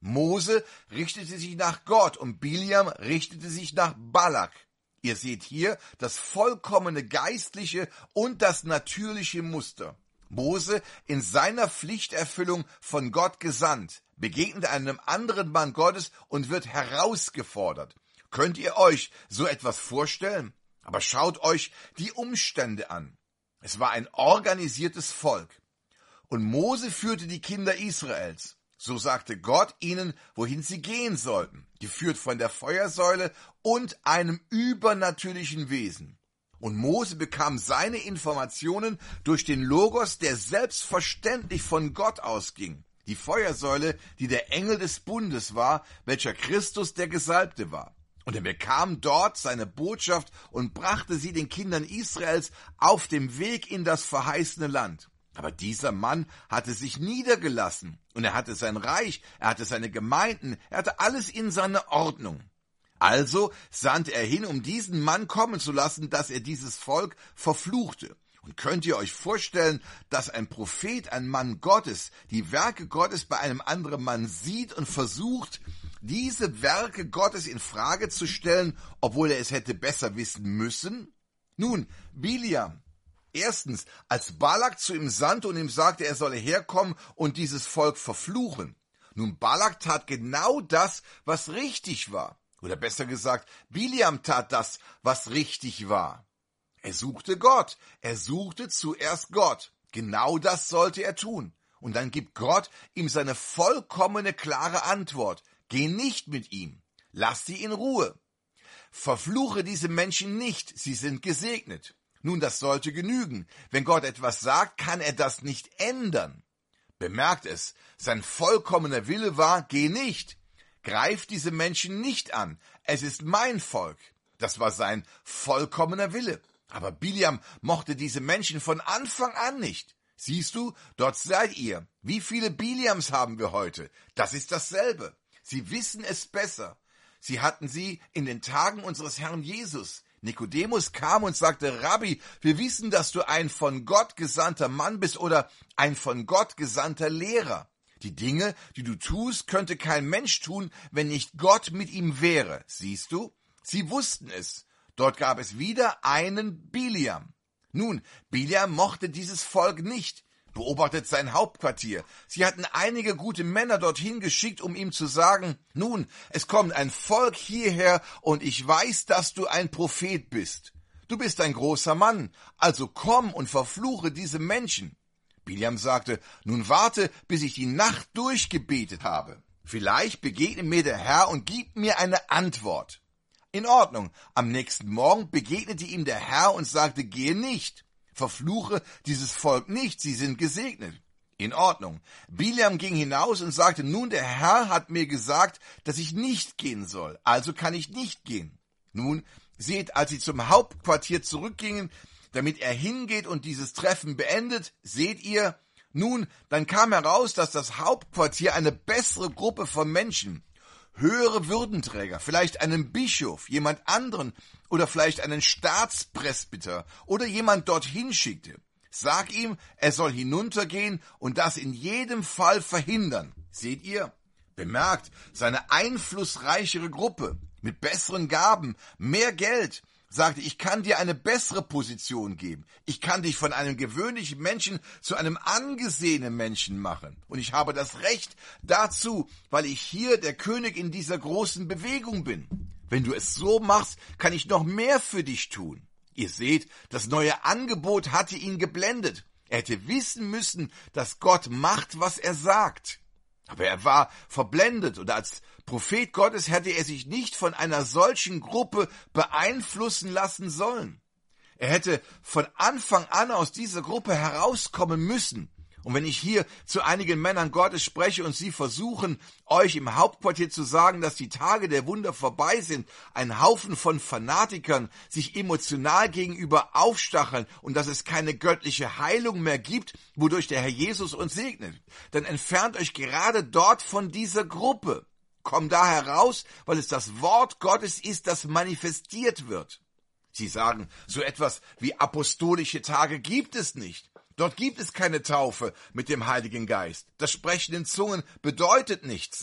Mose richtete sich nach Gott und Biliam richtete sich nach Balak. Ihr seht hier das vollkommene geistliche und das natürliche Muster. Mose in seiner Pflichterfüllung von Gott gesandt, begegnet einem anderen Mann Gottes und wird herausgefordert. Könnt ihr euch so etwas vorstellen? Aber schaut euch die Umstände an. Es war ein organisiertes Volk. Und Mose führte die Kinder Israels. So sagte Gott ihnen, wohin sie gehen sollten, geführt von der Feuersäule und einem übernatürlichen Wesen. Und Mose bekam seine Informationen durch den Logos, der selbstverständlich von Gott ausging. Die Feuersäule, die der Engel des Bundes war, welcher Christus der Gesalbte war. Und er bekam dort seine Botschaft und brachte sie den Kindern Israels auf dem Weg in das verheißene Land. Aber dieser Mann hatte sich niedergelassen und er hatte sein Reich, er hatte seine Gemeinden, er hatte alles in seiner Ordnung. Also sandte er hin, um diesen Mann kommen zu lassen, dass er dieses Volk verfluchte. Und könnt ihr euch vorstellen, dass ein Prophet, ein Mann Gottes, die Werke Gottes bei einem anderen Mann sieht und versucht, diese Werke Gottes in Frage zu stellen, obwohl er es hätte besser wissen müssen? Nun, Biliam, erstens, als Balak zu ihm sandte und ihm sagte, er solle herkommen und dieses Volk verfluchen. Nun, Balak tat genau das, was richtig war. Oder besser gesagt, Biliam tat das, was richtig war. Er suchte Gott. Er suchte zuerst Gott. Genau das sollte er tun. Und dann gibt Gott ihm seine vollkommene, klare Antwort. Geh nicht mit ihm. Lass sie in Ruhe. Verfluche diese Menschen nicht. Sie sind gesegnet. Nun, das sollte genügen. Wenn Gott etwas sagt, kann er das nicht ändern. Bemerkt es, sein vollkommener Wille war, geh nicht. Greif diese Menschen nicht an. Es ist mein Volk. Das war sein vollkommener Wille. Aber Biliam mochte diese Menschen von Anfang an nicht. Siehst du, dort seid ihr. Wie viele Biliams haben wir heute? Das ist dasselbe. Sie wissen es besser. Sie hatten sie in den Tagen unseres Herrn Jesus. Nikodemus kam und sagte, Rabbi, wir wissen, dass du ein von Gott gesandter Mann bist oder ein von Gott gesandter Lehrer. Die Dinge, die du tust, könnte kein Mensch tun, wenn nicht Gott mit ihm wäre. Siehst du? Sie wussten es. Dort gab es wieder einen Biliam. Nun, Biliam mochte dieses Volk nicht. Beobachtet sein Hauptquartier. Sie hatten einige gute Männer dorthin geschickt, um ihm zu sagen, nun, es kommt ein Volk hierher und ich weiß, dass du ein Prophet bist. Du bist ein großer Mann, also komm und verfluche diese Menschen. Biliam sagte, nun warte, bis ich die Nacht durchgebetet habe. Vielleicht begegnet mir der Herr und gibt mir eine Antwort. In Ordnung, am nächsten Morgen begegnete ihm der Herr und sagte, gehe nicht. Verfluche dieses Volk nicht, sie sind gesegnet. In Ordnung. Biliam ging hinaus und sagte, nun, der Herr hat mir gesagt, dass ich nicht gehen soll, also kann ich nicht gehen. Nun, seht, als sie zum Hauptquartier zurückgingen, damit er hingeht und dieses Treffen beendet, seht ihr, nun, dann kam heraus, dass das Hauptquartier eine bessere Gruppe von Menschen, höhere Würdenträger, vielleicht einen Bischof, jemand anderen oder vielleicht einen Staatspresbyter oder jemand dorthin schickte. Sag ihm, er soll hinuntergehen und das in jedem Fall verhindern. Seht ihr? Bemerkt, seine einflussreichere Gruppe mit besseren Gaben, mehr Geld, sagte, ich kann dir eine bessere Position geben. Ich kann dich von einem gewöhnlichen Menschen zu einem angesehenen Menschen machen. Und ich habe das Recht dazu, weil ich hier der König in dieser großen Bewegung bin. Wenn du es so machst, kann ich noch mehr für dich tun. Ihr seht, das neue Angebot hatte ihn geblendet. Er hätte wissen müssen, dass Gott macht, was er sagt. Aber er war verblendet und als Prophet Gottes hätte er sich nicht von einer solchen Gruppe beeinflussen lassen sollen. Er hätte von Anfang an aus dieser Gruppe herauskommen müssen. Und wenn ich hier zu einigen Männern Gottes spreche und sie versuchen, euch im Hauptquartier zu sagen, dass die Tage der Wunder vorbei sind, ein Haufen von Fanatikern sich emotional gegenüber aufstacheln und dass es keine göttliche Heilung mehr gibt, wodurch der Herr Jesus uns segnet, dann entfernt euch gerade dort von dieser Gruppe. Kommt da heraus, weil es das Wort Gottes ist, das manifestiert wird. Sie sagen, so etwas wie apostolische Tage gibt es nicht. Dort gibt es keine Taufe mit dem Heiligen Geist. Das Sprechen in Zungen bedeutet nichts.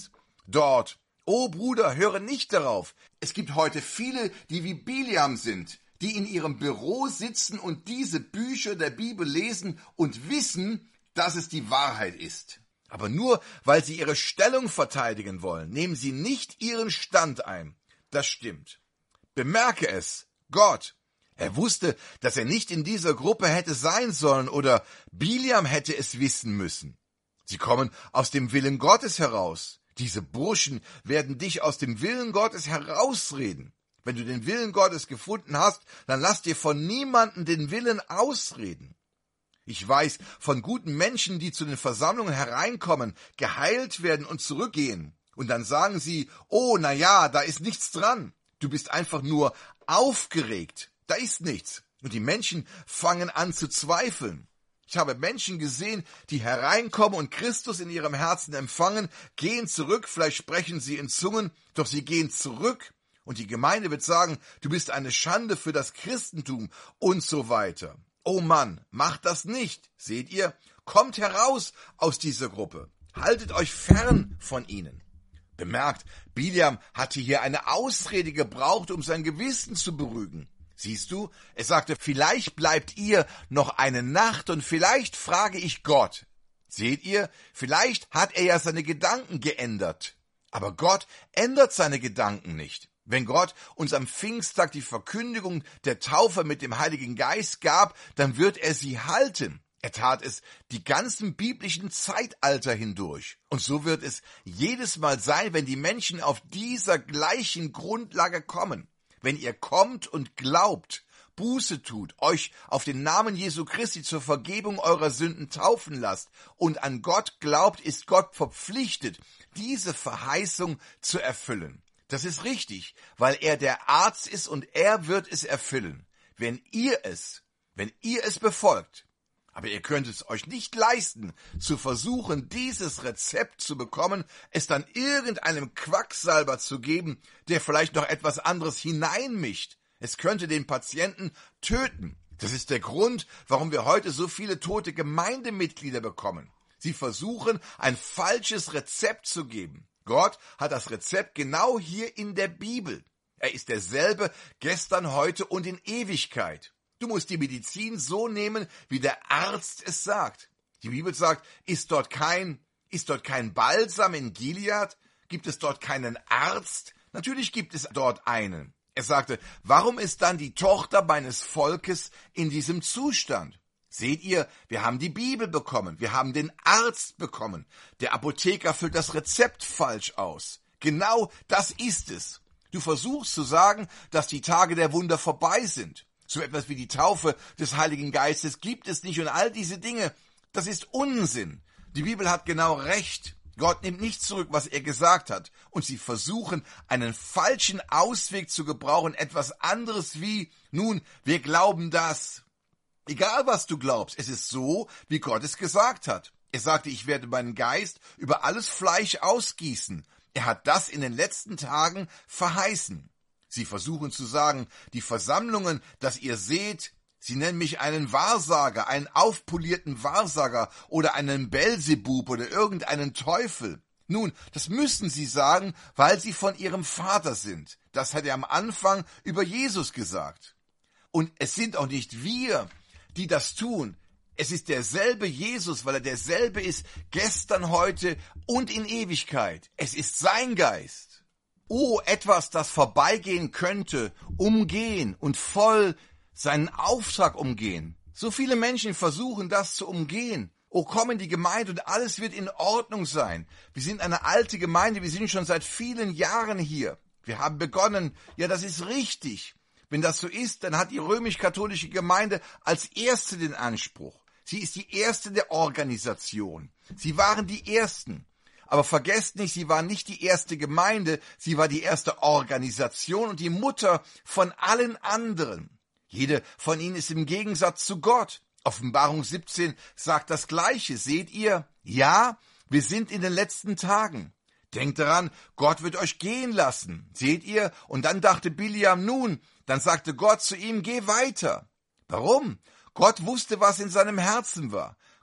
dort. Oh Bruder, höre nicht darauf. Es gibt heute viele, die wie Biliam sind, die in ihrem Büro sitzen und diese Bücher der Bibel lesen und wissen, dass es die Wahrheit ist. Aber nur, weil sie ihre Stellung verteidigen wollen, nehmen sie nicht ihren Stand ein. Das stimmt. Bemerke es, Gott. Er wusste, dass er nicht in dieser Gruppe hätte sein sollen oder Biliam hätte es wissen müssen. Sie kommen aus dem Willen Gottes heraus. Diese Burschen werden dich aus dem Willen Gottes herausreden. Wenn du den Willen Gottes gefunden hast, dann lass dir von niemandem den Willen ausreden. Ich weiß von guten Menschen, die zu den Versammlungen hereinkommen, geheilt werden und zurückgehen. Und dann sagen sie, oh, na ja, da ist nichts dran. Du bist einfach nur aufgeregt. Da ist nichts. Und die Menschen fangen an zu zweifeln. Ich habe Menschen gesehen, die hereinkommen und Christus in ihrem Herzen empfangen, gehen zurück, vielleicht sprechen sie in Zungen, doch sie gehen zurück und die Gemeinde wird sagen, du bist eine Schande für das Christentum und so weiter. Oh Mann, macht das nicht. Seht ihr? Kommt heraus aus dieser Gruppe. Haltet euch fern von ihnen. Bemerkt, Biliam hatte hier eine Ausrede gebraucht, um sein Gewissen zu beruhigen. Siehst du, er sagte, vielleicht bleibt ihr noch eine Nacht und vielleicht frage ich Gott. Seht ihr, vielleicht hat er ja seine Gedanken geändert. Aber Gott ändert seine Gedanken nicht. Wenn Gott uns am Pfingsttag die Verkündigung der Taufe mit dem Heiligen Geist gab, dann wird er sie halten. Er tat es die ganzen biblischen Zeitalter hindurch. Und so wird es jedes Mal sein, wenn die Menschen auf dieser gleichen Grundlage kommen. Wenn ihr kommt und glaubt, Buße tut, euch auf den Namen Jesu Christi zur Vergebung eurer Sünden taufen lasst und an Gott glaubt, ist Gott verpflichtet, diese Verheißung zu erfüllen. Das ist richtig, weil er der Arzt ist und er wird es erfüllen, wenn ihr es, wenn ihr es befolgt. Aber ihr könnt es euch nicht leisten, zu versuchen, dieses Rezept zu bekommen, es dann irgendeinem Quacksalber zu geben, der vielleicht noch etwas anderes hineinmischt. Es könnte den Patienten töten. Das ist der Grund, warum wir heute so viele tote Gemeindemitglieder bekommen. Sie versuchen, ein falsches Rezept zu geben. Gott hat das Rezept genau hier in der Bibel. Er ist derselbe gestern, heute und in Ewigkeit. Du musst die Medizin so nehmen, wie der Arzt es sagt. Die Bibel sagt, ist dort kein, ist dort kein Balsam in Gilead? Gibt es dort keinen Arzt? Natürlich gibt es dort einen. Er sagte, warum ist dann die Tochter meines Volkes in diesem Zustand? Seht ihr, wir haben die Bibel bekommen, wir haben den Arzt bekommen. Der Apotheker füllt das Rezept falsch aus. Genau das ist es. Du versuchst zu sagen, dass die Tage der Wunder vorbei sind. So etwas wie die Taufe des Heiligen Geistes gibt es nicht und all diese Dinge, das ist Unsinn. Die Bibel hat genau recht. Gott nimmt nicht zurück, was er gesagt hat. Und sie versuchen, einen falschen Ausweg zu gebrauchen, etwas anderes wie, nun, wir glauben das. Egal, was du glaubst, es ist so, wie Gott es gesagt hat. Er sagte, ich werde meinen Geist über alles Fleisch ausgießen. Er hat das in den letzten Tagen verheißen. Sie versuchen zu sagen, die Versammlungen, das ihr seht, sie nennen mich einen Wahrsager, einen aufpolierten Wahrsager oder einen Belzebub oder irgendeinen Teufel. Nun, das müssen sie sagen, weil sie von ihrem Vater sind. Das hat er am Anfang über Jesus gesagt. Und es sind auch nicht wir, die das tun. Es ist derselbe Jesus, weil er derselbe ist, gestern, heute und in Ewigkeit. Es ist sein Geist. Oh, etwas, das vorbeigehen könnte, umgehen und voll seinen Auftrag umgehen. So viele Menschen versuchen, das zu umgehen. Oh, komm in die Gemeinde und alles wird in Ordnung sein. Wir sind eine alte Gemeinde, wir sind schon seit vielen Jahren hier. Wir haben begonnen, ja, das ist richtig. Wenn das so ist, dann hat die römisch-katholische Gemeinde als erste den Anspruch. Sie ist die erste der Organisation. Sie waren die Ersten. Aber vergesst nicht, sie war nicht die erste Gemeinde, sie war die erste Organisation und die Mutter von allen anderen. Jede von ihnen ist im Gegensatz zu Gott. Offenbarung siebzehn sagt das Gleiche. Seht ihr? Ja, wir sind in den letzten Tagen. Denkt daran, Gott wird euch gehen lassen. Seht ihr? Und dann dachte Biliam, nun, dann sagte Gott zu ihm, geh weiter. Warum? Gott wusste, was in seinem Herzen war.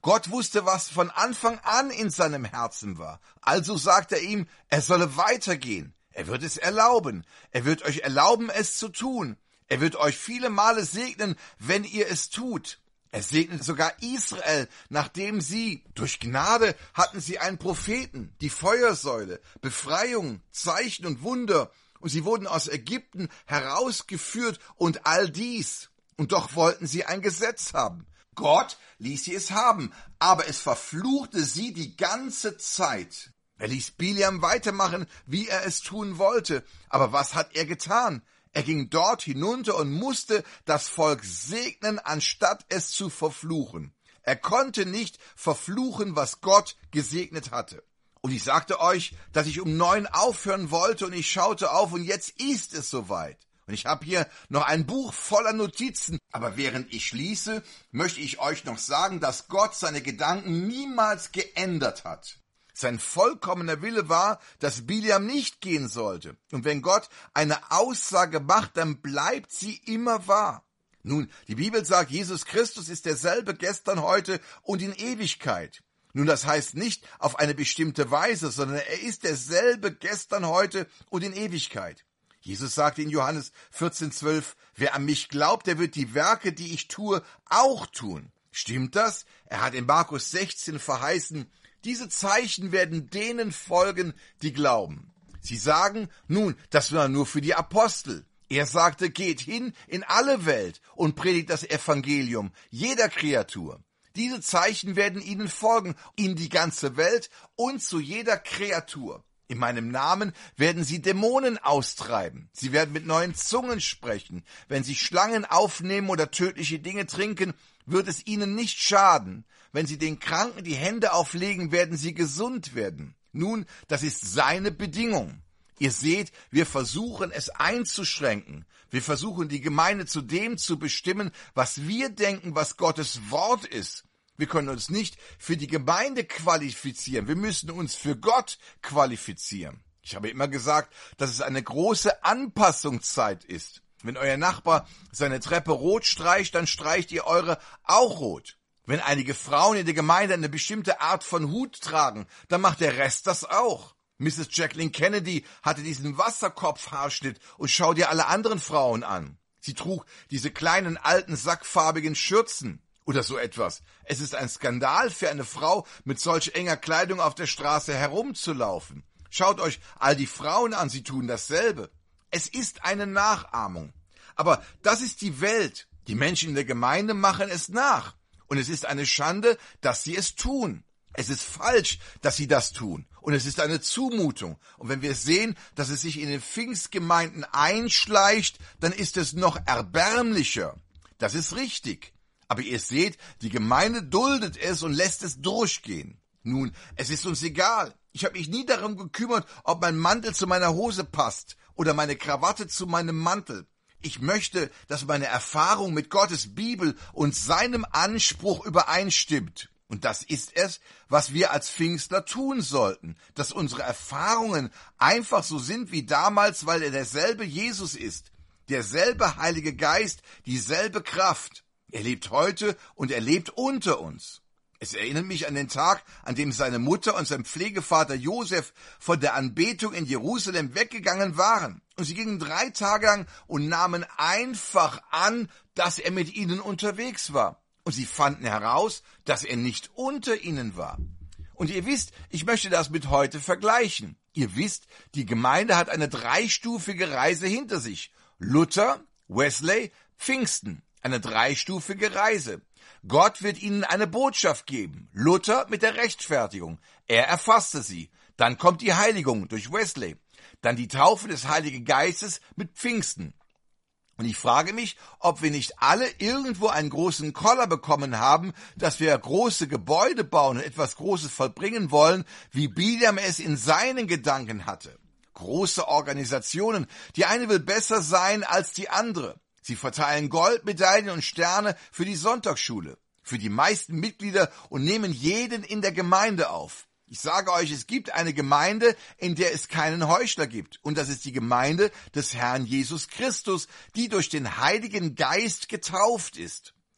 Gott wusste, was von Anfang an in seinem Herzen war. Also sagt er ihm, er solle weitergehen. Er wird es erlauben. Er wird euch erlauben, es zu tun. Er wird euch viele Male segnen, wenn ihr es tut. Er segnet sogar Israel, nachdem sie, durch Gnade hatten sie einen Propheten, die Feuersäule, Befreiung, Zeichen und Wunder, und sie wurden aus Ägypten herausgeführt und all dies. Und doch wollten sie ein Gesetz haben. Gott ließ sie es haben, aber es verfluchte sie die ganze Zeit. Er ließ Biliam weitermachen, wie er es tun wollte. Aber was hat er getan? Er ging dort hinunter und musste das Volk segnen, anstatt es zu verfluchen. Er konnte nicht verfluchen, was Gott gesegnet hatte. Und ich sagte euch, dass ich um neun aufhören wollte, und ich schaute auf und jetzt ist es soweit. Und ich habe hier noch ein Buch voller Notizen, aber während ich schließe, möchte ich euch noch sagen, dass Gott seine Gedanken niemals geändert hat. Sein vollkommener Wille war, dass Biliam nicht gehen sollte. Und wenn Gott eine Aussage macht, dann bleibt sie immer wahr. Nun, die Bibel sagt, Jesus Christus ist derselbe gestern, heute und in Ewigkeit. Nun, das heißt nicht auf eine bestimmte Weise, sondern er ist derselbe gestern, heute und in Ewigkeit. Jesus sagte in Johannes vierzehn zwölf, wer an mich glaubt, der wird die Werke, die ich tue, auch tun. Stimmt das? Er hat in Markus sechzehn verheißen, diese Zeichen werden denen folgen, die glauben. Sie sagen, nun, das war nur für die Apostel. Er sagte, geht hin in alle Welt und predigt das Evangelium jeder Kreatur. Diese Zeichen werden ihnen folgen, in die ganze Welt und zu jeder Kreatur. In meinem Namen werden sie Dämonen austreiben. Sie werden mit neuen Zungen sprechen. Wenn sie Schlangen aufnehmen oder tödliche Dinge trinken, wird es ihnen nicht schaden. Wenn sie den Kranken die Hände auflegen, werden sie gesund werden. Nun, das ist seine Bedingung. Ihr seht, wir versuchen es einzuschränken. Wir versuchen die Gemeinde zu dem zu bestimmen, was wir denken, was Gottes Wort ist. Wir können uns nicht für die Gemeinde qualifizieren. Wir müssen uns für Gott qualifizieren. Ich habe immer gesagt, dass es eine große Anpassungszeit ist. Wenn euer Nachbar seine Treppe rot streicht, dann streicht ihr eure auch rot. Wenn einige Frauen in der Gemeinde eine bestimmte Art von Hut tragen, dann macht der Rest das auch. Misses Jacqueline Kennedy hatte diesen Wasserkopfhaarschnitt und schau dir alle anderen Frauen an. Sie trug diese kleinen alten sackfarbigen Schürzen oder so etwas. Es ist ein Skandal für eine Frau, mit solch enger Kleidung auf der Straße herumzulaufen. Schaut euch all die Frauen an, sie tun dasselbe. Es ist eine Nachahmung. Aber das ist die Welt. Die Menschen in der Gemeinde machen es nach. Und es ist eine Schande, dass sie es tun. Es ist falsch, dass sie das tun. Und es ist eine Zumutung. Und wenn wir sehen, dass es sich in den Pfingstgemeinden einschleicht, dann ist es noch erbärmlicher. Das ist richtig. Aber ihr seht, die Gemeinde duldet es und lässt es durchgehen. Nun, es ist uns egal. Ich habe mich nie darum gekümmert, ob mein Mantel zu meiner Hose passt oder meine Krawatte zu meinem Mantel. Ich möchte, dass meine Erfahrung mit Gottes Bibel und seinem Anspruch übereinstimmt. Und das ist es, was wir als Pfingstler tun sollten, dass unsere Erfahrungen einfach so sind wie damals, weil er derselbe Jesus ist, derselbe Heilige Geist, dieselbe Kraft. Er lebt heute und er lebt unter uns. Es erinnert mich an den Tag, an dem seine Mutter und sein Pflegevater Josef von der Anbetung in Jerusalem weggegangen waren. Und sie gingen drei Tage lang und nahmen einfach an, dass er mit ihnen unterwegs war. Und sie fanden heraus, dass er nicht unter ihnen war. Und ihr wisst, ich möchte das mit heute vergleichen. Ihr wisst, die Gemeinde hat eine dreistufige Reise hinter sich. Luther, Wesley, Pfingsten. Eine dreistufige Reise. Gott wird ihnen eine Botschaft geben. Luther mit der Rechtfertigung. Er erfasste sie. Dann kommt die Heiligung durch Wesley. Dann die Taufe des Heiligen Geistes mit Pfingsten. Und ich frage mich, ob wir nicht alle irgendwo einen großen Koller bekommen haben, dass wir große Gebäude bauen und etwas Großes vollbringen wollen, wie Biliam es in seinen Gedanken hatte. Große Organisationen. Die eine will besser sein als die andere. Sie verteilen Goldmedaillen und Sterne für die Sonntagsschule, für die meisten Mitglieder und nehmen jeden in der Gemeinde auf. Ich sage euch, es gibt eine Gemeinde, in der es keinen Heuchler gibt. Und das ist die Gemeinde des Herrn Jesus Christus, die durch den Heiligen Geist getauft ist.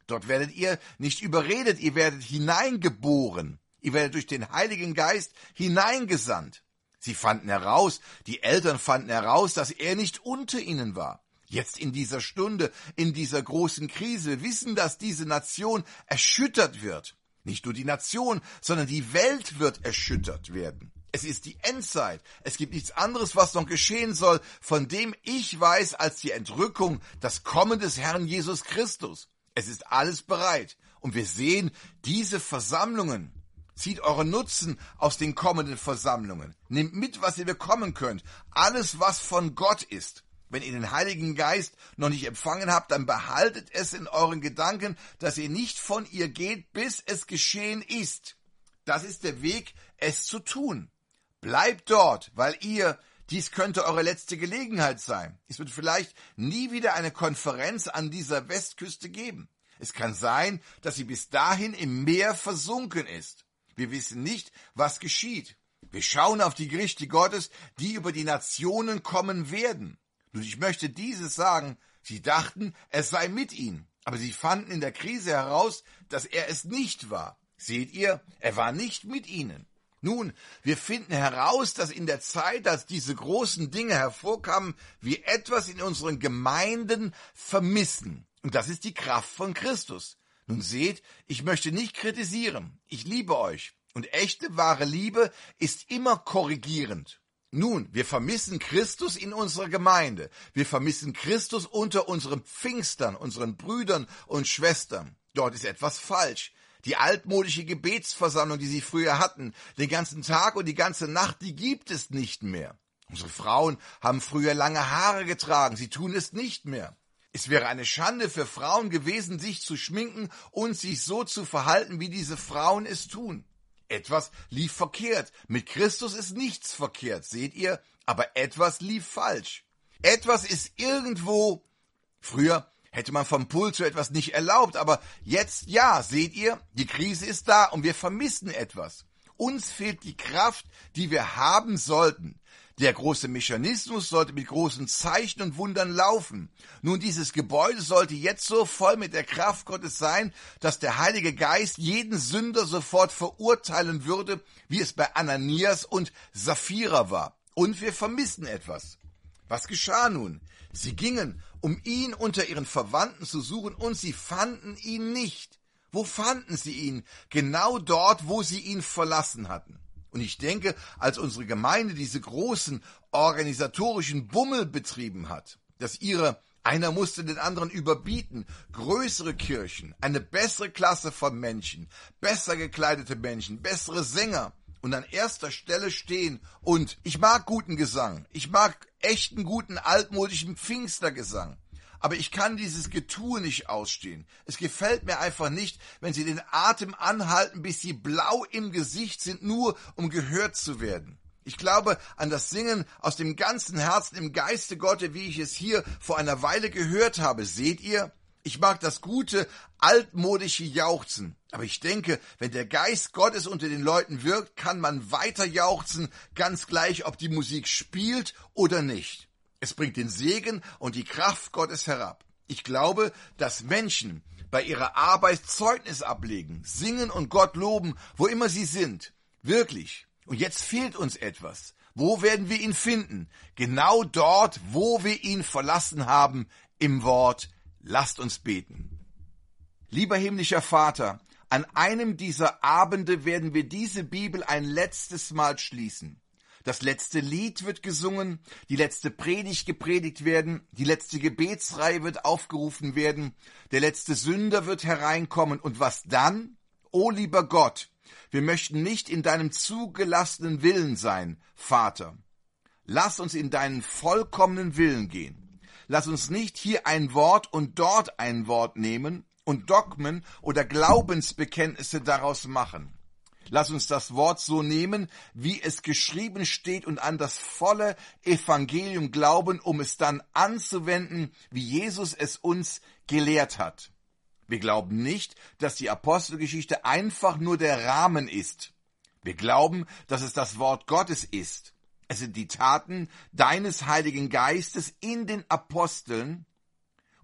Dort werdet ihr nicht überredet, ihr werdet hineingeboren. Ihr werdet durch den Heiligen Geist hineingesandt. Sie fanden heraus, die Eltern fanden heraus, dass er nicht unter ihnen war. Jetzt in dieser Stunde, in dieser großen Krise, wir wissen, dass diese Nation erschüttert wird. Nicht nur die Nation, sondern die Welt wird erschüttert werden. Es ist die Endzeit. Es gibt nichts anderes, was noch geschehen soll, von dem ich weiß, als die Entrückung, das Kommen des Herrn Jesus Christus. Es ist alles bereit. Und wir sehen diese Versammlungen. Zieht euren Nutzen aus den kommenden Versammlungen. Nehmt mit, was ihr bekommen könnt. Alles, was von Gott ist. Wenn ihr den Heiligen Geist noch nicht empfangen habt, dann behaltet es in euren Gedanken, dass ihr nicht von ihr geht, bis es geschehen ist. Das ist der Weg, es zu tun. Bleibt dort, weil ihr, dies könnte eure letzte Gelegenheit sein. Es wird vielleicht nie wieder eine Konferenz an dieser Westküste geben. Es kann sein, dass sie bis dahin im Meer versunken ist. Wir wissen nicht, was geschieht. Wir schauen auf die Gerichte Gottes, die über die Nationen kommen werden. Nun, ich möchte dieses sagen, sie dachten, es sei mit ihnen, aber sie fanden in der Krise heraus, dass er es nicht war. Seht ihr, er war nicht mit ihnen. Nun, wir finden heraus, dass in der Zeit, als diese großen Dinge hervorkamen, wir etwas in unseren Gemeinden vermissen. Und das ist die Kraft von Christus. Nun seht, ich möchte nicht kritisieren. Ich liebe euch. Und echte, wahre Liebe ist immer korrigierend. Nun, wir vermissen Christus in unserer Gemeinde. Wir vermissen Christus unter unseren Pfingstern, unseren Brüdern und Schwestern. Dort ist etwas falsch. Die altmodische Gebetsversammlung, die sie früher hatten, den ganzen Tag und die ganze Nacht, die gibt es nicht mehr. Unsere Frauen haben früher lange Haare getragen, sie tun es nicht mehr. Es wäre eine Schande für Frauen gewesen, sich zu schminken und sich so zu verhalten, wie diese Frauen es tun. Etwas lief verkehrt. Mit Christus ist nichts verkehrt, seht ihr? Aber etwas lief falsch. Etwas ist irgendwo... Früher hätte man vom Pult so etwas nicht erlaubt, aber jetzt ja, seht ihr? Die Krise ist da und wir vermissen etwas. Uns fehlt die Kraft, die wir haben sollten. Der große Mechanismus sollte mit großen Zeichen und Wundern laufen. Nun, dieses Gebäude sollte jetzt so voll mit der Kraft Gottes sein, dass der Heilige Geist jeden Sünder sofort verurteilen würde, wie es bei Ananias und Sapphira war. Und wir vermissen etwas. Was geschah nun? Sie gingen, um ihn unter ihren Verwandten zu suchen, und sie fanden ihn nicht. Wo fanden sie ihn? Genau dort, wo sie ihn verlassen hatten. Und ich denke, als unsere Gemeinde diese großen organisatorischen Bummel betrieben hat, dass ihre, einer musste den anderen überbieten, größere Kirchen, eine bessere Klasse von Menschen, besser gekleidete Menschen, bessere Sänger und an erster Stelle stehen. Und ich mag guten Gesang, ich mag echten, guten, altmodischen Pfingstergesang. Aber ich kann dieses Getue nicht ausstehen. Es gefällt mir einfach nicht, wenn sie den Atem anhalten, bis sie blau im Gesicht sind, nur um gehört zu werden. Ich glaube an das Singen aus dem ganzen Herzen im Geiste Gottes, wie ich es hier vor einer Weile gehört habe. Seht ihr? Ich mag das gute, altmodische Jauchzen. Aber ich denke, wenn der Geist Gottes unter den Leuten wirkt, kann man weiter jauchzen, ganz gleich, ob die Musik spielt oder nicht. Es bringt den Segen und die Kraft Gottes herab. Ich glaube, dass Menschen bei ihrer Arbeit Zeugnis ablegen, singen und Gott loben, wo immer sie sind. Wirklich. Und jetzt fehlt uns etwas. Wo werden wir ihn finden? Genau dort, wo wir ihn verlassen haben, im Wort. Lasst uns beten. Lieber himmlischer Vater, an einem dieser Abende werden wir diese Bibel ein letztes Mal schließen. Das letzte Lied wird gesungen, die letzte Predigt gepredigt werden, die letzte Gebetsreihe wird aufgerufen werden, der letzte Sünder wird hereinkommen. Und was dann? O lieber Gott, wir möchten nicht in deinem zugelassenen Willen sein, Vater. Lass uns in deinen vollkommenen Willen gehen. Lass uns nicht hier ein Wort und dort ein Wort nehmen und Dogmen oder Glaubensbekenntnisse daraus machen. Lass uns das Wort so nehmen, wie es geschrieben steht, und an das volle Evangelium glauben, um es dann anzuwenden, wie Jesus es uns gelehrt hat. Wir glauben nicht, dass die Apostelgeschichte einfach nur der Rahmen ist. Wir glauben, dass es das Wort Gottes ist. Es sind die Taten deines Heiligen Geistes in den Aposteln,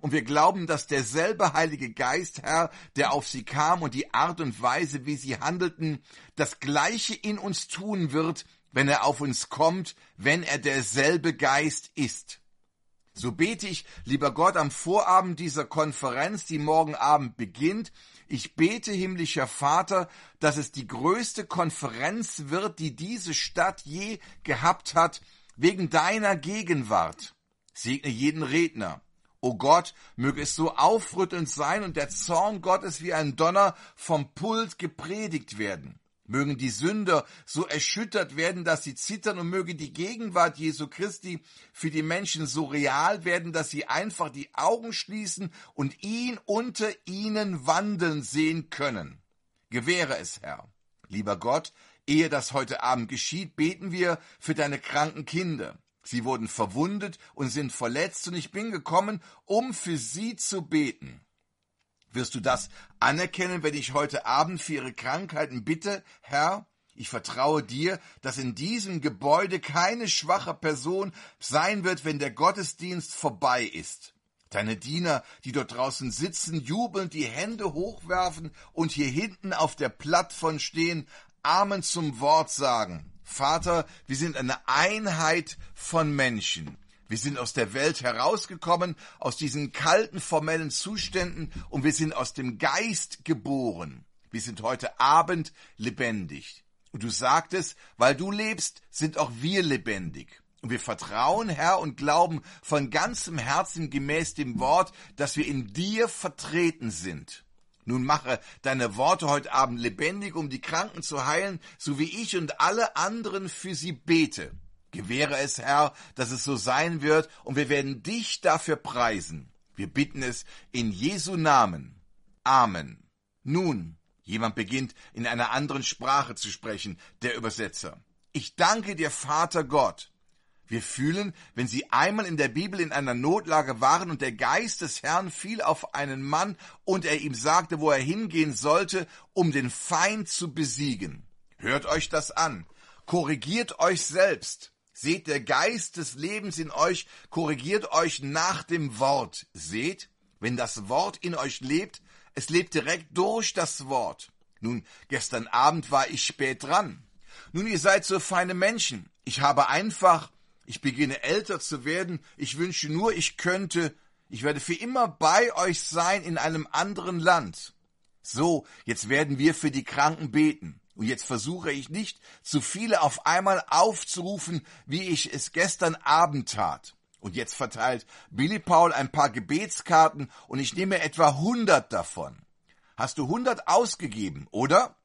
Und wir glauben, dass derselbe Heilige Geist, Herr, der auf sie kam und die Art und Weise, wie sie handelten, das Gleiche in uns tun wird, wenn er auf uns kommt, wenn er derselbe Geist ist. So bete ich, lieber Gott, am Vorabend dieser Konferenz, die morgen Abend beginnt. Ich bete, himmlischer Vater, dass es die größte Konferenz wird, die diese Stadt je gehabt hat, wegen deiner Gegenwart. Segne jeden Redner. O Gott, möge es so aufrüttelnd sein und der Zorn Gottes wie ein Donner vom Pult gepredigt werden. Mögen die Sünder so erschüttert werden, dass sie zittern, und möge die Gegenwart Jesu Christi für die Menschen so real werden, dass sie einfach die Augen schließen und ihn unter ihnen wandeln sehen können. Gewähre es, Herr. Lieber Gott, ehe das heute Abend geschieht, beten wir für deine kranken Kinder. Sie wurden verwundet und sind verletzt, und ich bin gekommen, um für sie zu beten. Wirst du das anerkennen, wenn ich heute Abend für ihre Krankheiten bitte, Herr? Ich vertraue dir, dass in diesem Gebäude keine schwache Person sein wird, wenn der Gottesdienst vorbei ist. Deine Diener, die dort draußen sitzen, jubelnd die Hände hochwerfen und hier hinten auf der Plattform stehen, Amen zum Wort sagen. Vater, wir sind eine Einheit von Menschen. Wir sind aus der Welt herausgekommen, aus diesen kalten, formellen Zuständen, und wir sind aus dem Geist geboren. Wir sind heute Abend lebendig. Und du sagtest, weil du lebst, sind auch wir lebendig. Und wir vertrauen, Herr, und glauben von ganzem Herzen gemäß dem Wort, dass wir in dir vertreten sind. Nun mache deine Worte heute Abend lebendig, um die Kranken zu heilen, so wie ich und alle anderen für sie bete. Gewähre es, Herr, dass es so sein wird, und wir werden dich dafür preisen. Wir bitten es in Jesu Namen. Amen. Nun, jemand beginnt in einer anderen Sprache zu sprechen, der Übersetzer. Ich danke dir, Vater Gott. Wir fühlen, wenn Sie einmal in der Bibel in einer Notlage waren und der Geist des Herrn fiel auf einen Mann und er ihm sagte, wo er hingehen sollte, um den Feind zu besiegen. Hört euch das an. Korrigiert euch selbst. Seht, der Geist des Lebens in euch korrigiert euch nach dem Wort. Seht, wenn das Wort in euch lebt, es lebt direkt durch das Wort. Nun, gestern Abend war ich spät dran. Nun, ihr seid so feine Menschen. Ich habe einfach, ich beginne älter zu werden, ich wünsche nur, ich könnte, ich werde für immer bei euch sein in einem anderen Land. So, jetzt werden wir für die Kranken beten. Und jetzt versuche ich nicht, zu viele auf einmal aufzurufen, wie ich es gestern Abend tat. Und jetzt verteilt Billy Paul ein paar Gebetskarten und ich nehme etwa hundert davon. Hast du hundert ausgegeben, oder?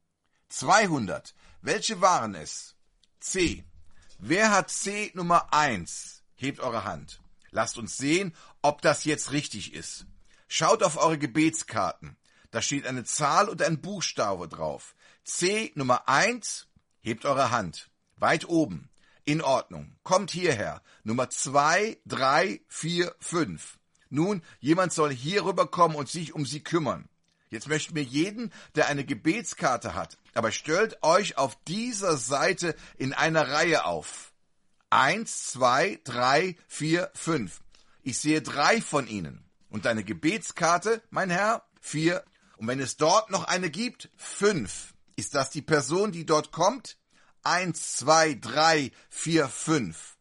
zweihundert. Welche waren es? C. Wer hat C Nummer eins? Hebt eure Hand. Lasst uns sehen, ob das jetzt richtig ist. Schaut auf eure Gebetskarten. Da steht eine Zahl und ein Buchstabe drauf. C Nummer eins, hebt eure Hand. Weit oben. In Ordnung. Kommt hierher. Nummer zwei, drei, vier, fünf. Nun, jemand soll hier rüberkommen und sich um sie kümmern. Jetzt möchten wir jeden, der eine Gebetskarte hat, aber stellt euch auf dieser Seite in einer Reihe auf. Eins, zwei, drei, vier, fünf. Ich sehe drei von ihnen. Und deine Gebetskarte, mein Herr? Vier. Und wenn es dort noch eine gibt, fünf. Ist das die Person, die dort kommt? Eins, zwei, drei, vier, fünf.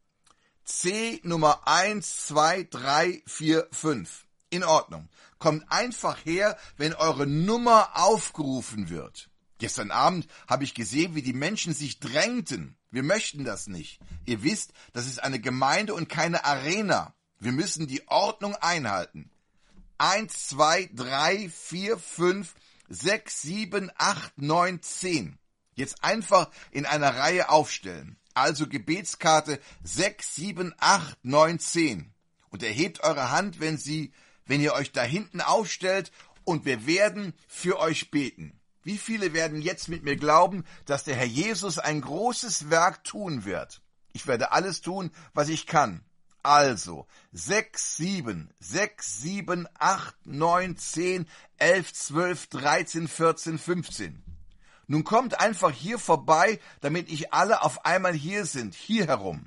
C Nummer eins, zwei, drei, vier, fünf. In Ordnung. Kommt einfach her, wenn eure Nummer aufgerufen wird. Gestern Abend habe ich gesehen, wie die Menschen sich drängten. Wir möchten das nicht. Ihr wisst, das ist eine Gemeinde und keine Arena. Wir müssen die Ordnung einhalten. Eins, zwei, drei, vier, fünf, sechs, sieben, acht, neun, zehn. Jetzt einfach in einer Reihe aufstellen. Also Gebetskarte sechs, sieben, acht, neun, zehn. Und erhebt eure Hand, wenn sie, wenn ihr euch da hinten aufstellt, und wir werden für euch beten. Wie viele werden jetzt mit mir glauben, dass der Herr Jesus ein großes Werk tun wird? Ich werde alles tun, was ich kann. Also, sechs, sieben, sechs, sieben, acht, neun, zehn, elf, zwölf, dreizehn, vierzehn, fünfzehn. Nun kommt einfach hier vorbei, damit nicht alle auf einmal hier sind, hier herum.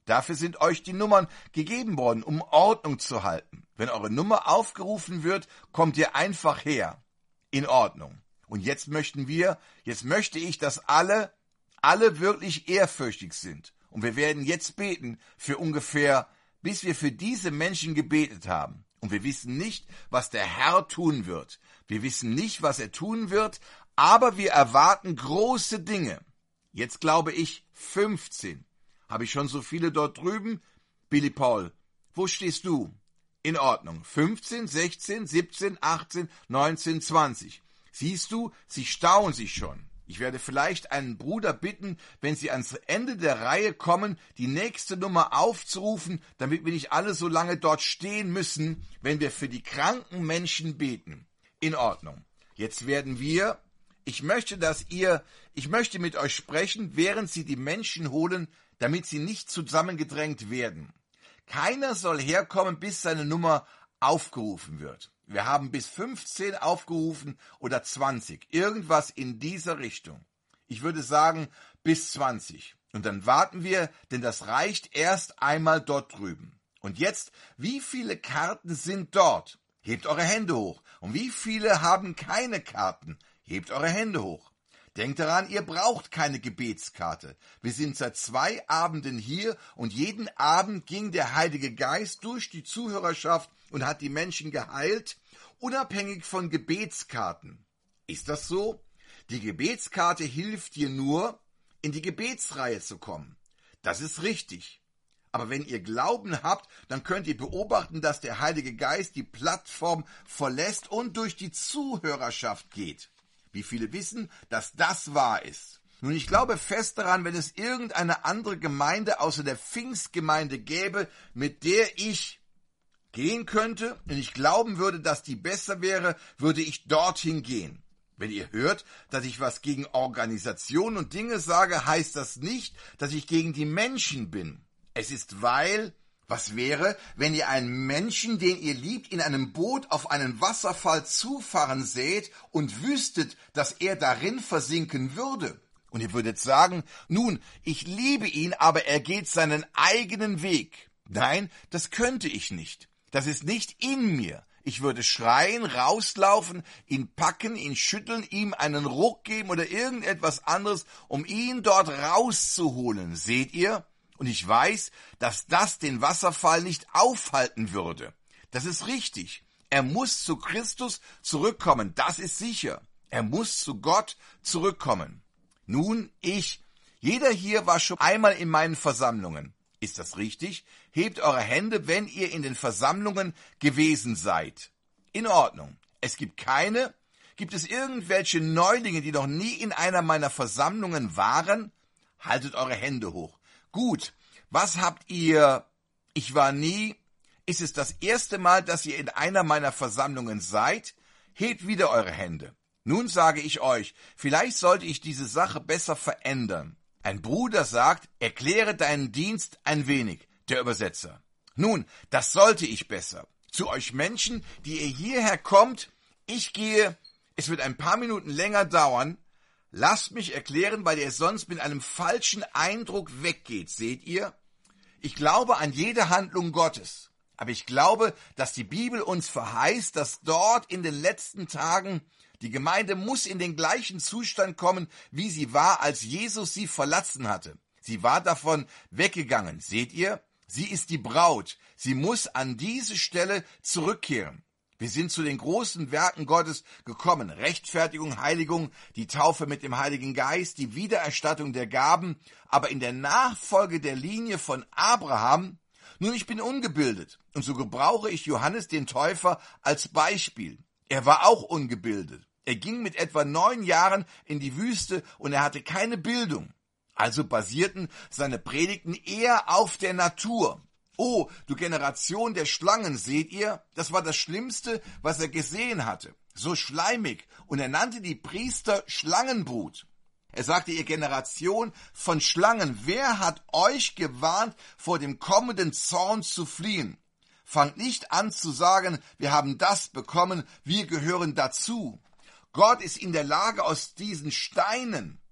Dafür sind euch die Nummern gegeben worden, um Ordnung zu halten. Wenn eure Nummer aufgerufen wird, kommt ihr einfach her. In Ordnung. Und jetzt möchten wir, jetzt möchte ich, dass alle, alle wirklich ehrfürchtig sind. Und wir werden jetzt beten für ungefähr, bis wir für diese Menschen gebetet haben. Und wir wissen nicht, was der Herr tun wird. Wir wissen nicht, was er tun wird, aber wir erwarten große Dinge. Jetzt glaube ich fünfzehn. Habe ich schon so viele dort drüben? Billy Paul, wo stehst du? In Ordnung. fünfzehn, sechzehn, siebzehn, achtzehn, neunzehn, zwanzig. Siehst du, sie stauen sich schon. Ich werde vielleicht einen Bruder bitten, wenn sie ans Ende der Reihe kommen, die nächste Nummer aufzurufen, damit wir nicht alle so lange dort stehen müssen, wenn wir für die kranken Menschen beten. In Ordnung. Jetzt werden wir, ich möchte, dass ihr, ich möchte mit euch sprechen, während sie die Menschen holen, damit sie nicht zusammengedrängt werden. Keiner soll herkommen, bis seine Nummer aufgerufen wird. Wir haben bis fünfzehn aufgerufen oder zwanzig, irgendwas in dieser Richtung. Ich würde sagen bis zwanzig. Und dann warten wir, denn das reicht erst einmal dort drüben. Und jetzt, wie viele Karten sind dort? Hebt eure Hände hoch. Und wie viele haben keine Karten? Hebt eure Hände hoch. Denkt daran, ihr braucht keine Gebetskarte. Wir sind seit zwei Abenden hier und jeden Abend ging der Heilige Geist durch die Zuhörerschaft und hat die Menschen geheilt, unabhängig von Gebetskarten. Ist das so? Die Gebetskarte hilft dir nur, in die Gebetsreihe zu kommen. Das ist richtig. Aber wenn ihr Glauben habt, dann könnt ihr beobachten, dass der Heilige Geist die Plattform verlässt und durch die Zuhörerschaft geht. Wie viele wissen, dass das wahr ist? Nun, ich glaube fest daran, wenn es irgendeine andere Gemeinde außer der Pfingstgemeinde gäbe, mit der ich gehen könnte und ich glauben würde, dass die besser wäre, würde ich dorthin gehen. Wenn ihr hört, dass ich was gegen Organisationen und Dinge sage, heißt das nicht, dass ich gegen die Menschen bin. Es ist weil... Was wäre, wenn ihr einen Menschen, den ihr liebt, in einem Boot auf einen Wasserfall zufahren seht und wüsstet, dass er darin versinken würde? Und ihr würdet sagen, nun, ich liebe ihn, aber er geht seinen eigenen Weg. Nein, das könnte ich nicht. Das ist nicht in mir. Ich würde schreien, rauslaufen, ihn packen, ihn schütteln, ihm einen Ruck geben oder irgendetwas anderes, um ihn dort rauszuholen. Seht ihr? Und ich weiß, dass das den Wasserfall nicht aufhalten würde. Das ist richtig. Er muss zu Christus zurückkommen. Das ist sicher. Er muss zu Gott zurückkommen. Nun, ich, jeder hier war schon einmal in meinen Versammlungen. Ist das richtig? Hebt eure Hände, wenn ihr in den Versammlungen gewesen seid. In Ordnung. Es gibt keine. Gibt es irgendwelche Neulinge, die noch nie in einer meiner Versammlungen waren? Haltet eure Hände hoch. Gut, was habt ihr, ich war nie, ist es das erste Mal, dass ihr in einer meiner Versammlungen seid? Hebt wieder eure Hände. Nun sage ich euch, vielleicht sollte ich diese Sache besser verändern. Ein Bruder sagt, erkläre deinen Dienst ein wenig, der Übersetzer. Nun, das sollte ich besser. Zu euch Menschen, die ihr hierher kommt, ich gehe, es wird ein paar Minuten länger dauern, lasst mich erklären, weil ihr sonst mit einem falschen Eindruck weggeht, seht ihr? Ich glaube an jede Handlung Gottes, aber ich glaube, dass die Bibel uns verheißt, dass dort in den letzten Tagen die Gemeinde muss in den gleichen Zustand kommen, wie sie war, als Jesus sie verlassen hatte. Sie war davon weggegangen, seht ihr? Sie ist die Braut, sie muss an diese Stelle zurückkehren. Wir sind zu den großen Werken Gottes gekommen. Rechtfertigung, Heiligung, die Taufe mit dem Heiligen Geist, die Wiedererstattung der Gaben. Aber in der Nachfolge der Linie von Abraham, nun, ich bin ungebildet. Und so gebrauche ich Johannes den Täufer als Beispiel. Er war auch ungebildet. Er ging mit etwa neun Jahren in die Wüste und er hatte keine Bildung. Also basierten seine Predigten eher auf der Natur. Oh, du Generation der Schlangen, seht ihr? Das war das Schlimmste, was er gesehen hatte. So schleimig. Und er nannte die Priester Schlangenbrut. Er sagte, ihr Generation von Schlangen, wer hat euch gewarnt, vor dem kommenden Zorn zu fliehen? Fangt nicht an zu sagen, wir haben das bekommen, wir gehören dazu. Gott ist in der Lage, aus diesen Steinen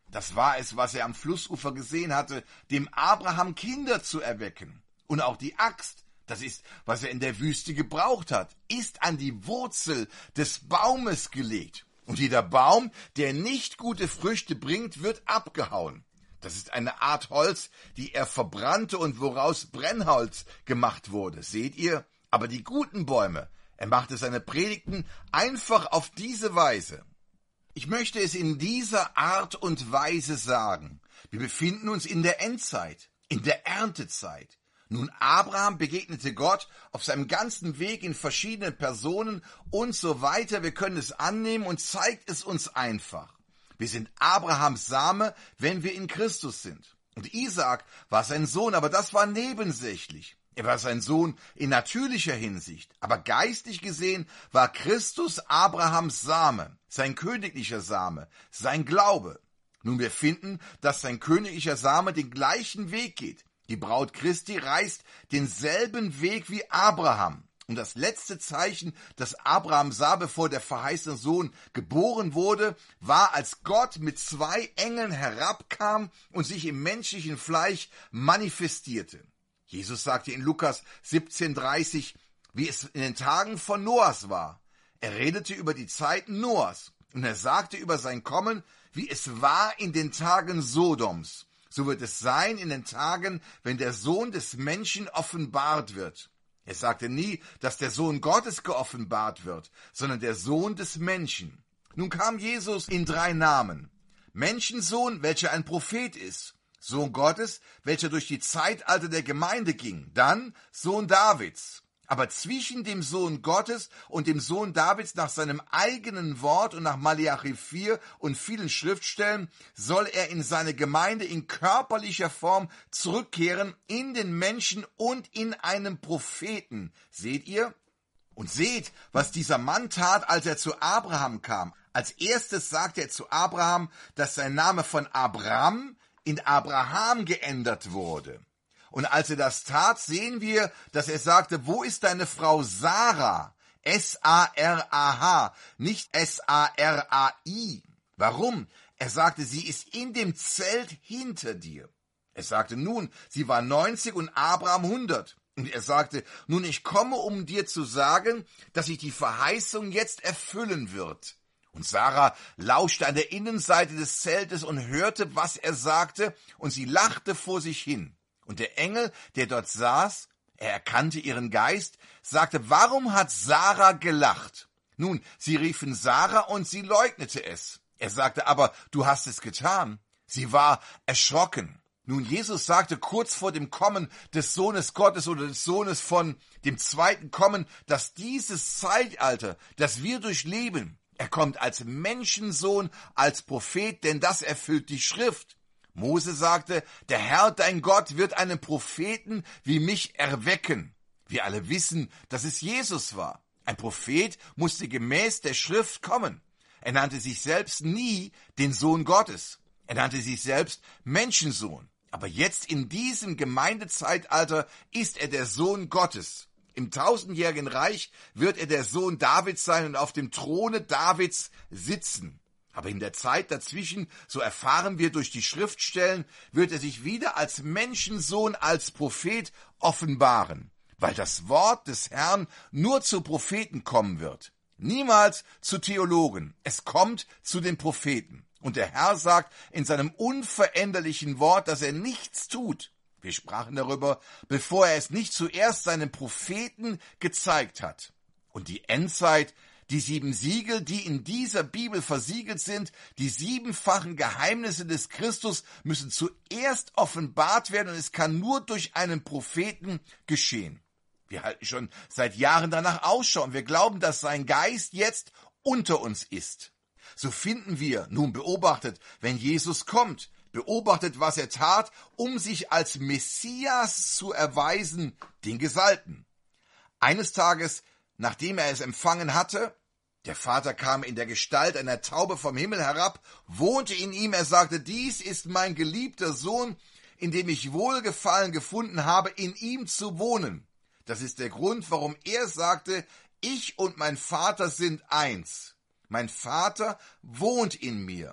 Das war es, was er am Flussufer gesehen hatte, dem Abraham Kinder zu erwecken. Und auch die Axt, das ist, was er in der Wüste gebraucht hat, ist an die Wurzel des Baumes gelegt. Und jeder Baum, der nicht gute Früchte bringt, wird abgehauen. Das ist eine Art Holz, die er verbrannte und woraus Brennholz gemacht wurde. Seht ihr? Aber die guten Bäume, er machte seine Predigten einfach auf diese Weise. Ich möchte es in dieser Art und Weise sagen. Wir befinden uns in der Endzeit, in der Erntezeit. Nun, Abraham begegnete Gott auf seinem ganzen Weg in verschiedenen Personen und so weiter. Wir können es annehmen und zeigt es uns einfach. Wir sind Abrahams Same, wenn wir in Christus sind. Und Isaak war sein Sohn, aber das war nebensächlich. Er war sein Sohn in natürlicher Hinsicht, aber geistlich gesehen war Christus Abrahams Same, sein königlicher Same, sein Glaube. Nun, wir finden, dass sein königlicher Same den gleichen Weg geht. Die Braut Christi reist denselben Weg wie Abraham. Und das letzte Zeichen, das Abraham sah, bevor der verheißene Sohn geboren wurde, war, als Gott mit zwei Engeln herabkam und sich im menschlichen Fleisch manifestierte. Jesus sagte in Lukas siebzehn dreißig, wie es in den Tagen von Noahs war. Er redete über die Zeiten Noahs und er sagte über sein Kommen, wie es war in den Tagen Sodoms. So wird es sein in den Tagen, wenn der Sohn des Menschen offenbart wird. Er sagte nie, dass der Sohn Gottes geoffenbart wird, sondern der Sohn des Menschen. Nun kam Jesus in drei Namen. Menschensohn, welcher ein Prophet ist. Sohn Gottes, welcher durch die Zeitalter der Gemeinde ging. Dann Sohn Davids. Aber zwischen dem Sohn Gottes und dem Sohn Davids nach seinem eigenen Wort und nach Malachi vier und vielen Schriftstellen soll er in seine Gemeinde in körperlicher Form zurückkehren, in den Menschen und in einem Propheten. Seht ihr? Und seht, was dieser Mann tat, als er zu Abraham kam. Als erstes sagte er zu Abraham, dass sein Name von Abram in Abraham geändert wurde. Und als er das tat, sehen wir, dass er sagte, wo ist deine Frau Sarah? S A R A H, nicht S A R A I. Warum? Er sagte, sie ist in dem Zelt hinter dir. Er sagte, nun, sie war neunzig und Abraham hundert. Und er sagte, nun, ich komme, um dir zu sagen, dass sich die Verheißung jetzt erfüllen wird. Und Sarah lauschte an der Innenseite des Zeltes und hörte, was er sagte, und sie lachte vor sich hin. Und der Engel, der dort saß, er erkannte ihren Geist, sagte, warum hat Sarah gelacht? Nun, sie riefen Sarah und sie leugnete es. Er sagte, aber du hast es getan. Sie war erschrocken. Nun, Jesus sagte kurz vor dem Kommen des Sohnes Gottes oder des Sohnes von dem zweiten Kommen, dass dieses Zeitalter, das wir durchleben, er kommt als Menschensohn, als Prophet, denn das erfüllt die Schrift. Mose sagte, der Herr, dein Gott, wird einen Propheten wie mich erwecken. Wir alle wissen, dass es Jesus war. Ein Prophet musste gemäß der Schrift kommen. Er nannte sich selbst nie den Sohn Gottes. Er nannte sich selbst Menschensohn. Aber jetzt in diesem Gemeindezeitalter ist er der Sohn Gottes. Im tausendjährigen Reich wird er der Sohn Davids sein und auf dem Throne Davids sitzen. Aber in der Zeit dazwischen, so erfahren wir durch die Schriftstellen, wird er sich wieder als Menschensohn, als Prophet offenbaren, weil das Wort des Herrn nur zu Propheten kommen wird, niemals zu Theologen. Es kommt zu den Propheten. Und der Herr sagt in seinem unveränderlichen Wort, dass er nichts tut. Wir sprachen darüber, bevor er es nicht zuerst seinen Propheten gezeigt hat. Und die Endzeit, die sieben Siegel, die in dieser Bibel versiegelt sind, die siebenfachen Geheimnisse des Christus müssen zuerst offenbart werden und es kann nur durch einen Propheten geschehen. Wir halten schon seit Jahren danach Ausschau und wir glauben, dass sein Geist jetzt unter uns ist. So finden wir, nun beobachtet, wenn Jesus kommt, beobachtet, was er tat, um sich als Messias zu erweisen, den Gesalbten. Eines Tages, nachdem er es empfangen hatte, der Vater kam in der Gestalt einer Taube vom Himmel herab, wohnte in ihm, er sagte, dies ist mein geliebter Sohn, in dem ich Wohlgefallen gefunden habe, in ihm zu wohnen. Das ist der Grund, warum er sagte, ich und mein Vater sind eins. Mein Vater wohnt in mir.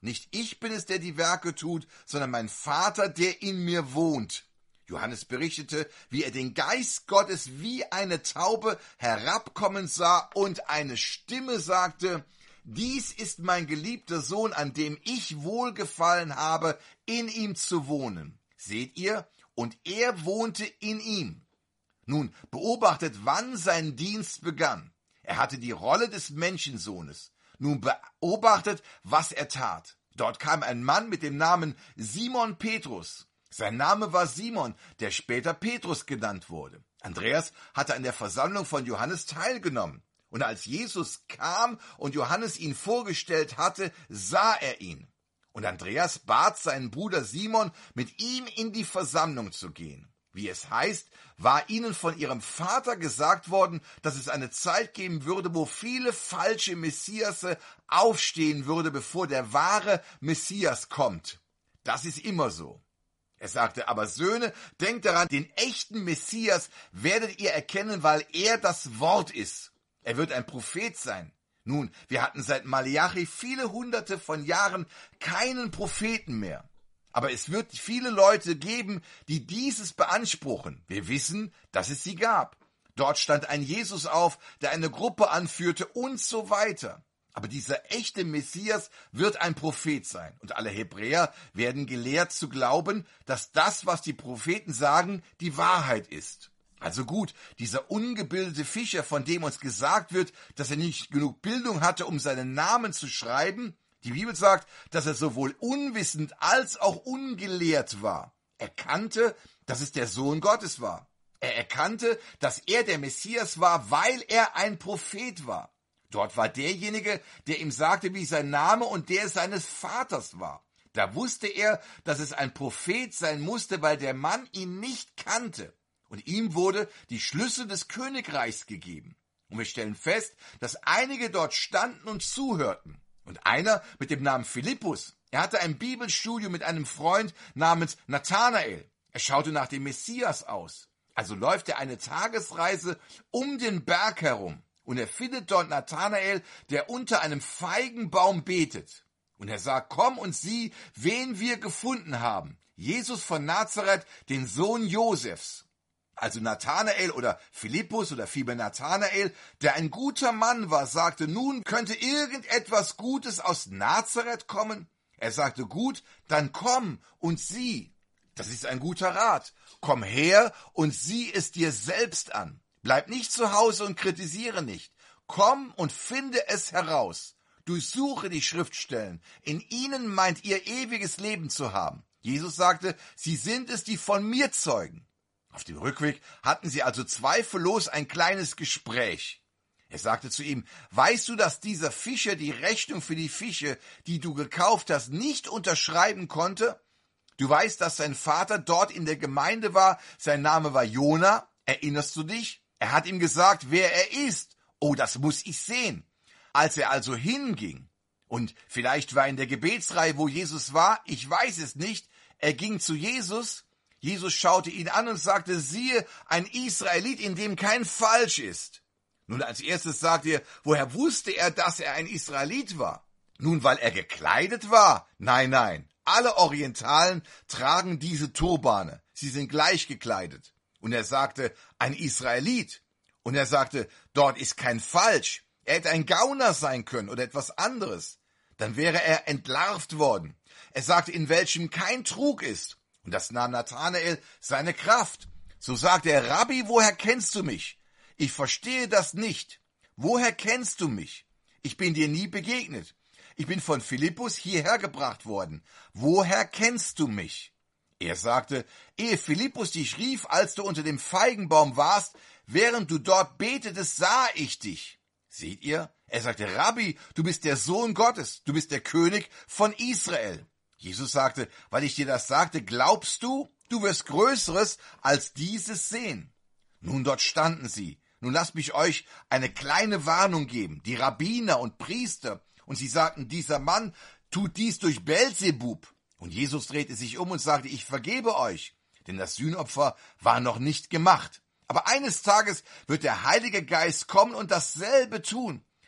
Nicht ich bin es, der die Werke tut, sondern mein Vater, der in mir wohnt. Johannes berichtete, wie er den Geist Gottes wie eine Taube herabkommen sah und eine Stimme sagte: Dies ist mein geliebter Sohn, an dem ich wohlgefallen habe, in ihm zu wohnen. Seht ihr? Und er wohnte in ihm. Nun, beobachtet, wann sein Dienst begann. Er hatte die Rolle des Menschensohnes. Nun beobachtet, was er tat. Dort kam ein Mann mit dem Namen Simon Petrus. Sein Name war Simon, der später Petrus genannt wurde. Andreas hatte an der Versammlung von Johannes teilgenommen. Und als Jesus kam und Johannes ihn vorgestellt hatte, sah er ihn. Und Andreas bat seinen Bruder Simon, mit ihm in die Versammlung zu gehen. Wie es heißt, war ihnen von ihrem Vater gesagt worden, dass es eine Zeit geben würde, wo viele falsche Messiasse aufstehen würde, bevor der wahre Messias kommt. Das ist immer so. Er sagte: Aber Söhne, denkt daran, den echten Messias werdet ihr erkennen, weil er das Wort ist. Er wird ein Prophet sein. Nun, wir hatten seit Malachi viele hunderte von Jahren keinen Propheten mehr. Aber es wird viele Leute geben, die dieses beanspruchen. Wir wissen, dass es sie gab. Dort stand ein Jesus auf, der eine Gruppe anführte und so weiter. Aber dieser echte Messias wird ein Prophet sein. Und alle Hebräer werden gelehrt zu glauben, dass das, was die Propheten sagen, die Wahrheit ist. Also gut, dieser ungebildete Fischer, von dem uns gesagt wird, dass er nicht genug Bildung hatte, um seinen Namen zu schreiben. Die Bibel sagt, dass er sowohl unwissend als auch ungelehrt war. Er kannte, dass es der Sohn Gottes war. Er erkannte, dass er der Messias war, weil er ein Prophet war. Dort war derjenige, der ihm sagte, wie sein Name und der seines Vaters war. Da wusste er, dass es ein Prophet sein musste, weil der Mann ihn nicht kannte. Und ihm wurde die Schlüssel des Königreichs gegeben. Und wir stellen fest, dass einige dort standen und zuhörten. Und einer mit dem Namen Philippus, er hatte ein Bibelstudium mit einem Freund namens Nathanael. Er schaute nach dem Messias aus. Also läuft er eine Tagesreise um den Berg herum. Und er findet dort Nathanael, der unter einem Feigenbaum betet. Und er sagt: Komm und sieh, wen wir gefunden haben. Jesus von Nazareth, den Sohn Josefs. Also Nathanael oder Philippus oder vielmehr Nathanael, der ein guter Mann war, sagte: Nun könnte irgendetwas Gutes aus Nazareth kommen? Er sagte: Gut, dann komm und sieh. Das ist ein guter Rat. Komm her und sieh es dir selbst an. Bleib nicht zu Hause und kritisiere nicht. Komm und finde es heraus. Durchsuche die Schriftstellen. In ihnen meint ihr ewiges Leben zu haben. Jesus sagte: Sie sind es, die von mir zeugen. Auf dem Rückweg hatten sie also zweifellos ein kleines Gespräch. Er sagte zu ihm: Weißt du, dass dieser Fischer die Rechnung für die Fische, die du gekauft hast, nicht unterschreiben konnte? Du weißt, dass sein Vater dort in der Gemeinde war. Sein Name war Jona. Erinnerst du dich? Er hat ihm gesagt, wer er ist. Oh, das muss ich sehen. Als er also hinging, und vielleicht war in der Gebetsreihe, wo Jesus war, ich weiß es nicht, er ging zu Jesus. Jesus schaute ihn an und sagte: Siehe, ein Israelit, in dem kein Falsch ist. Nun, als erstes sagt er, woher wusste er, dass er ein Israelit war? Nun, weil er gekleidet war? Nein, nein. Alle Orientalen tragen diese Turbane. Sie sind gleich gekleidet. Und er sagte: Ein Israelit. Und er sagte: Dort ist kein Falsch. Er hätte ein Gauner sein können oder etwas anderes. Dann wäre er entlarvt worden. Er sagte, in welchem kein Trug ist. Und das nahm Nathanael seine Kraft. So sagte er: Rabbi, woher kennst du mich? Ich verstehe das nicht. Woher kennst du mich? Ich bin dir nie begegnet. Ich bin von Philippus hierher gebracht worden. Woher kennst du mich? Er sagte: Ehe Philippus dich rief, als du unter dem Feigenbaum warst, während du dort betetest, sah ich dich. Seht ihr? Er sagte: Rabbi, du bist der Sohn Gottes, du bist der König von Israel. Jesus sagte: Weil ich dir das sagte, glaubst du? Du wirst Größeres als dieses sehen. Nun, dort standen sie. Nun lasst mich euch eine kleine Warnung geben. Die Rabbiner und Priester, und sie sagten: Dieser Mann tut dies durch Beelzebub. Und Jesus drehte sich um und sagte: Ich vergebe euch, denn das Sühnopfer war noch nicht gemacht. Aber eines Tages wird der Heilige Geist kommen und dasselbe tun.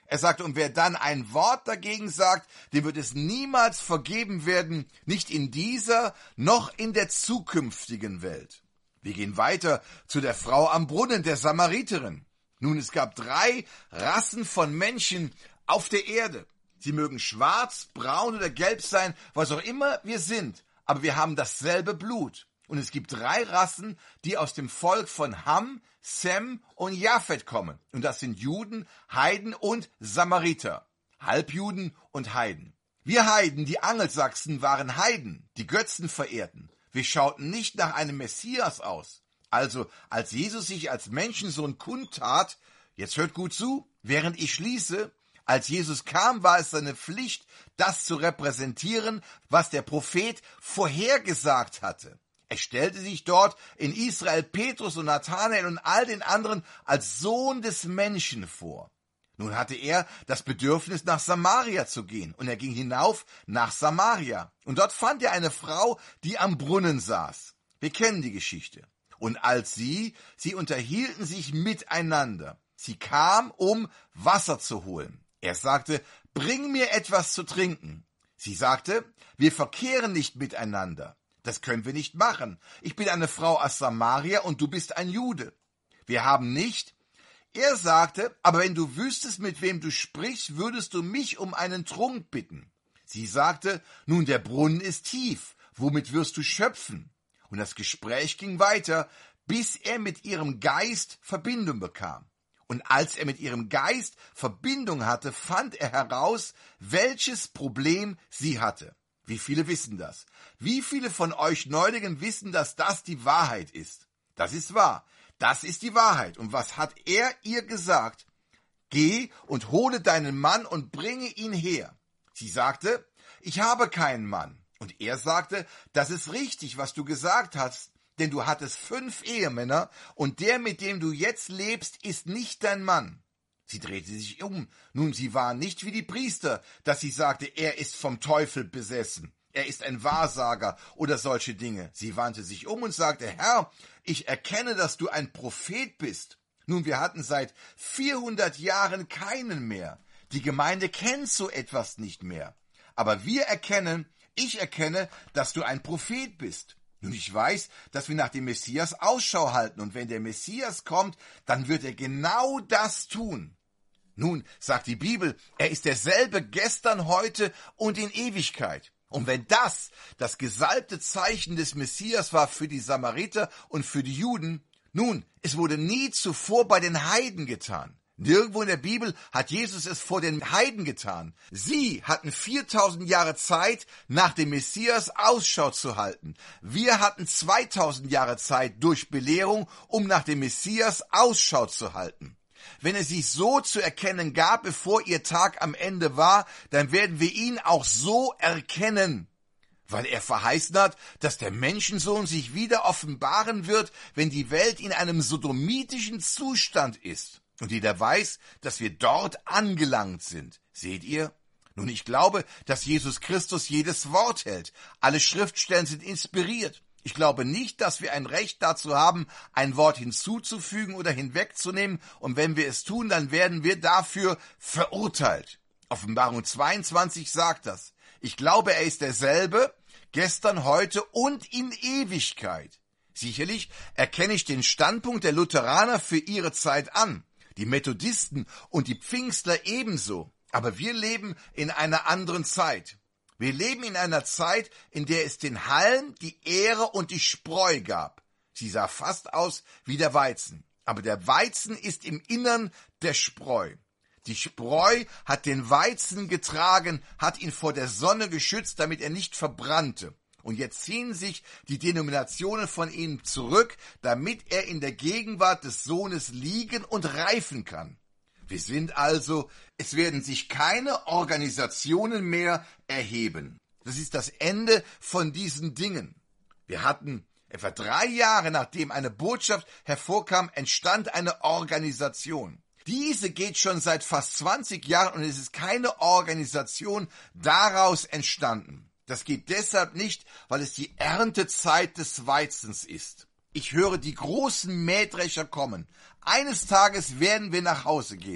Er sagte, und wer dann ein Wort dagegen sagt, dem wird es niemals vergeben werden, nicht in dieser, noch in der zukünftigen Welt. Wir gehen weiter zu der Frau am Brunnen, der Samariterin. Nun, es gab drei Rassen von Menschen auf der Erde. Sie mögen schwarz, braun oder gelb sein, was auch immer wir sind, aber wir haben dasselbe Blut. Und es gibt drei Rassen, die aus dem Volk von Ham, Sem und Japhet kommen. Und das sind Juden, Heiden und Samariter. Halbjuden und Heiden. Wir Heiden, die Angelsachsen, waren Heiden, die Götzen verehrten. Wir schauten nicht nach einem Messias aus. Also, als Jesus sich als Menschensohn kundtat, jetzt hört gut zu, während ich schließe, als Jesus kam, war es seine Pflicht, das zu repräsentieren, was der Prophet vorhergesagt hatte. Er stellte sich dort in Israel Petrus und Nathanael und all den anderen als Sohn des Menschen vor. Nun hatte er das Bedürfnis, nach Samaria zu gehen, und er ging hinauf nach Samaria. Und dort fand er eine Frau, die am Brunnen saß. Wir kennen die Geschichte. Und als sie, sie unterhielten sich miteinander. Sie kam, um Wasser zu holen. Er sagte, bring mir etwas zu trinken. Sie sagte, wir verkehren nicht miteinander. Das können wir nicht machen. Ich bin eine Frau aus Samaria und du bist ein Jude. Wir haben nicht. Er sagte, aber wenn du wüsstest, mit wem du sprichst, würdest du mich um einen Trunk bitten. Sie sagte, nun, der Brunnen ist tief. Womit wirst du schöpfen? Und das Gespräch ging weiter, bis er mit ihrem Geist Verbindung bekam. Und als er mit ihrem Geist Verbindung hatte, fand er heraus, welches Problem sie hatte. Wie viele wissen das? Wie viele von euch Neuligen wissen, dass das die Wahrheit ist? Das ist wahr. Das ist die Wahrheit. Und was hat er ihr gesagt? Geh und hole deinen Mann und bringe ihn her. Sie sagte, ich habe keinen Mann. Und er sagte, das ist richtig, was du gesagt hast, denn du hattest fünf Ehemänner und der, mit dem du jetzt lebst, ist nicht dein Mann. Sie drehte sich um. Nun, sie war nicht wie die Priester, dass sie sagte, er ist vom Teufel besessen. Er ist ein Wahrsager oder solche Dinge. Sie wandte sich um und sagte, Herr, ich erkenne, dass du ein Prophet bist. Nun, wir hatten seit vierhundert Jahren keinen mehr. Die Gemeinde kennt so etwas nicht mehr. Aber wir erkennen, ich erkenne, dass du ein Prophet bist. Nun, ich weiß, dass wir nach dem Messias Ausschau halten. Und wenn der Messias kommt, dann wird er genau das tun. Nun, sagt die Bibel, er ist derselbe gestern, heute und in Ewigkeit. Und wenn das das gesalbte Zeichen des Messias war für die Samariter und für die Juden, nun, es wurde nie zuvor bei den Heiden getan. Nirgendwo in der Bibel hat Jesus es vor den Heiden getan. Sie hatten viertausend Jahre Zeit, nach dem Messias Ausschau zu halten. Wir hatten zweitausend Jahre Zeit durch Belehrung, um nach dem Messias Ausschau zu halten. Wenn es sich so zu erkennen gab, bevor ihr Tag am Ende war, dann werden wir ihn auch so erkennen, weil er verheißen hat, dass der Menschensohn sich wieder offenbaren wird, wenn die Welt in einem sodomitischen Zustand ist. Und jeder weiß, dass wir dort angelangt sind. Seht ihr? Nun, ich glaube, dass Jesus Christus jedes Wort hält. Alle Schriftstellen sind inspiriert. Ich glaube nicht, dass wir ein Recht dazu haben, ein Wort hinzuzufügen oder hinwegzunehmen. Und wenn wir es tun, dann werden wir dafür verurteilt. Offenbarung zweiundzwanzig sagt das. Ich glaube, er ist derselbe, gestern, heute und in Ewigkeit. Sicherlich erkenne ich den Standpunkt der Lutheraner für ihre Zeit an. Die Methodisten und die Pfingstler ebenso. Aber wir leben in einer anderen Zeit. Wir leben in einer Zeit, in der es den Halm, die Ähre und die Spreu gab. Sie sah fast aus wie der Weizen. Aber der Weizen ist im Innern der Spreu. Die Spreu hat den Weizen getragen, hat ihn vor der Sonne geschützt, damit er nicht verbrannte. Und jetzt ziehen sich die Denominationen von ihm zurück, damit er in der Gegenwart des Sohnes liegen und reifen kann. Wir sind also, es werden sich keine Organisationen mehr erheben. Das ist das Ende von diesen Dingen. Wir hatten etwa drei Jahre, nachdem eine Botschaft hervorkam, entstand eine Organisation. Diese geht schon seit fast zwanzig Jahren und es ist keine Organisation daraus entstanden. Das geht deshalb nicht, weil es die Erntezeit des Weizens ist. Ich höre die großen Mähdrescher kommen. Eines Tages werden wir nach Hause gehen.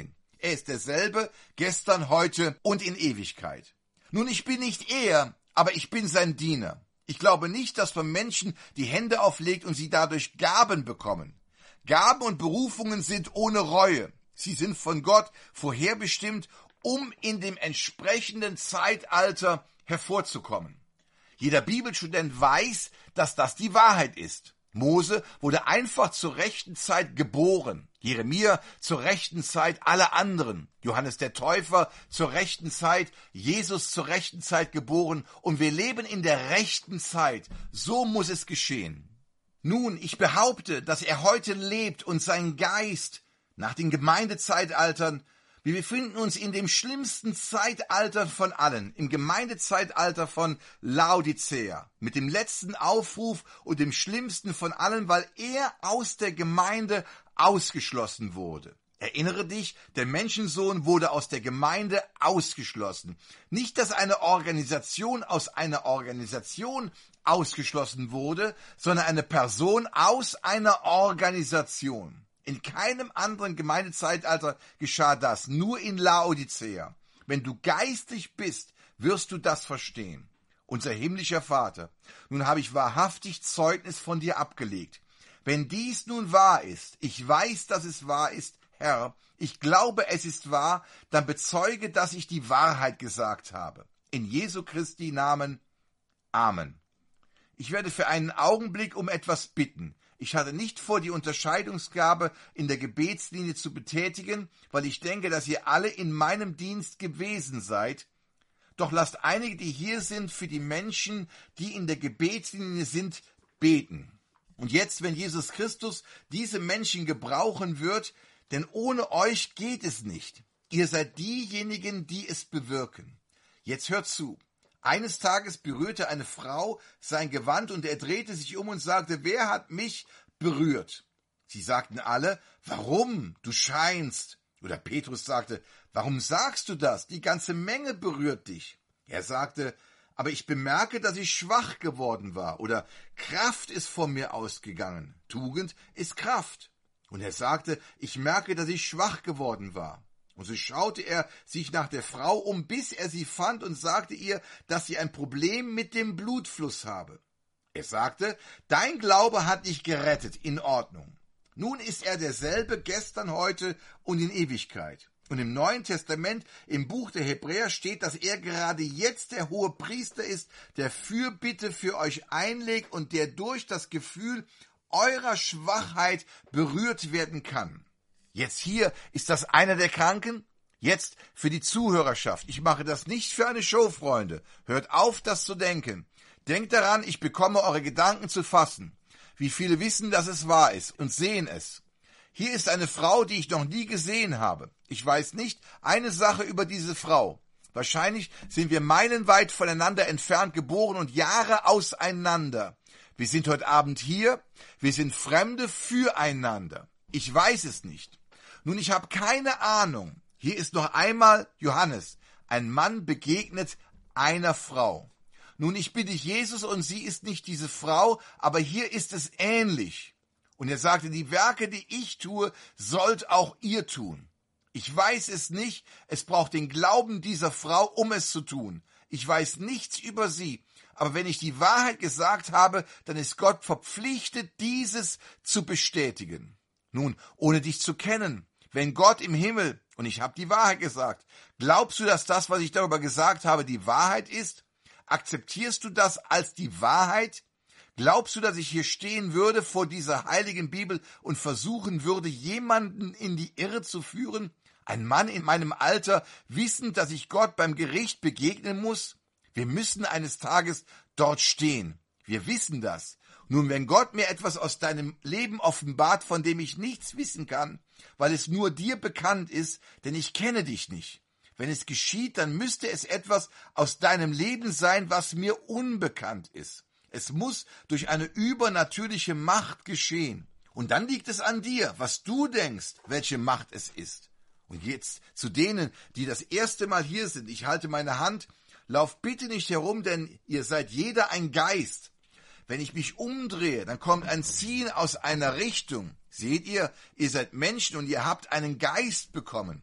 Er ist derselbe, gestern, heute und in Ewigkeit. Nun, ich bin nicht er, aber ich bin sein Diener. Ich glaube nicht, dass man Menschen die Hände auflegt und sie dadurch Gaben bekommen. Gaben und Berufungen sind ohne Reue. Sie sind von Gott vorherbestimmt, um in dem entsprechenden Zeitalter hervorzukommen. Jeder Bibelstudent weiß, dass das die Wahrheit ist. Mose wurde einfach zur rechten Zeit geboren. Jeremia zur rechten Zeit alle anderen. Johannes der Täufer zur rechten Zeit. Jesus zur rechten Zeit geboren. Und wir leben in der rechten Zeit. So muss es geschehen. Nun, ich behaupte, dass er heute lebt und sein Geist nach den Gemeindezeitaltern. Wir befinden uns in dem schlimmsten Zeitalter von allen, im Gemeindezeitalter von Laodicea, mit dem letzten Aufruf und dem schlimmsten von allen, weil er aus der Gemeinde ausgeschlossen wurde. Erinnere dich, der Menschensohn wurde aus der Gemeinde ausgeschlossen. Nicht, dass eine Organisation aus einer Organisation ausgeschlossen wurde, sondern eine Person aus einer Organisation. In keinem anderen Gemeindezeitalter geschah das, nur in Laodicea. Wenn du geistlich bist, wirst du das verstehen. Unser himmlischer Vater, nun habe ich wahrhaftig Zeugnis von dir abgelegt. Wenn dies nun wahr ist, ich weiß, dass es wahr ist, Herr, ich glaube, es ist wahr, dann bezeuge, dass ich die Wahrheit gesagt habe. In Jesu Christi Namen. Amen. Ich werde für einen Augenblick um etwas bitten. Ich hatte nicht vor, die Unterscheidungsgabe in der Gebetslinie zu betätigen, weil ich denke, dass ihr alle in meinem Dienst gewesen seid. Doch lasst einige, die hier sind, für die Menschen, die in der Gebetslinie sind, beten. Und jetzt, wenn Jesus Christus diese Menschen gebrauchen wird, denn ohne euch geht es nicht. Ihr seid diejenigen, die es bewirken. Jetzt hört zu. Eines Tages berührte eine Frau sein Gewand und er drehte sich um und sagte, wer hat mich berührt? Sie sagten alle, warum? Du scheinst. Oder Petrus sagte, warum sagst du das? Die ganze Menge berührt dich. Er sagte, aber ich bemerke, dass ich schwach geworden war. Oder Kraft ist von mir ausgegangen. Tugend ist Kraft. Und er sagte, ich merke, dass ich schwach geworden war. Und so schaute er sich nach der Frau um, bis er sie fand und sagte ihr, dass sie ein Problem mit dem Blutfluss habe. Er sagte, dein Glaube hat dich gerettet, in Ordnung. Nun ist er derselbe gestern, heute und in Ewigkeit. Und im Neuen Testament, im Buch der Hebräer steht, dass er gerade jetzt der hohe Priester ist, der Fürbitte für euch einlegt und der durch das Gefühl eurer Schwachheit berührt werden kann. Jetzt hier, ist das einer der Kranken? Jetzt für die Zuhörerschaft. Ich mache das nicht für eine Show, Freunde. Hört auf, das zu denken. Denkt daran, ich bekomme eure Gedanken zu fassen. Wie viele wissen, dass es wahr ist und sehen es. Hier ist eine Frau, die ich noch nie gesehen habe. Ich weiß nicht eine Sache über diese Frau. Wahrscheinlich sind wir meilenweit voneinander entfernt geboren und Jahre auseinander. Wir sind heute Abend hier. Wir sind Fremde füreinander. Ich weiß es nicht. Nun, ich habe keine Ahnung. Hier ist noch einmal Johannes. Ein Mann begegnet einer Frau. Nun, ich bin nicht Jesus und sie ist nicht diese Frau, aber hier ist es ähnlich. Und er sagte, die Werke, die ich tue, sollt auch ihr tun. Ich weiß es nicht. Es braucht den Glauben dieser Frau, um es zu tun. Ich weiß nichts über sie. Aber wenn ich die Wahrheit gesagt habe, dann ist Gott verpflichtet, dieses zu bestätigen. Nun, ohne dich zu kennen, wenn Gott im Himmel, und ich habe die Wahrheit gesagt, glaubst du, dass das, was ich darüber gesagt habe, die Wahrheit ist? Akzeptierst du das als die Wahrheit? Glaubst du, dass ich hier stehen würde vor dieser heiligen Bibel und versuchen würde, jemanden in die Irre zu führen? Ein Mann in meinem Alter, wissend, dass ich Gott beim Gericht begegnen muss? Wir müssen eines Tages dort stehen. Wir wissen das. Nun, wenn Gott mir etwas aus deinem Leben offenbart, von dem ich nichts wissen kann, weil es nur dir bekannt ist, denn ich kenne dich nicht. Wenn es geschieht, dann müsste es etwas aus deinem Leben sein, was mir unbekannt ist. Es muss durch eine übernatürliche Macht geschehen. Und dann liegt es an dir, was du denkst, welche Macht es ist. Und jetzt zu denen, die das erste Mal hier sind, ich halte meine Hand, lauft bitte nicht herum, denn ihr seid jeder ein Geist. Wenn ich mich umdrehe, dann kommt ein Ziehen aus einer Richtung. Seht ihr, ihr seid Menschen und ihr habt einen Geist bekommen.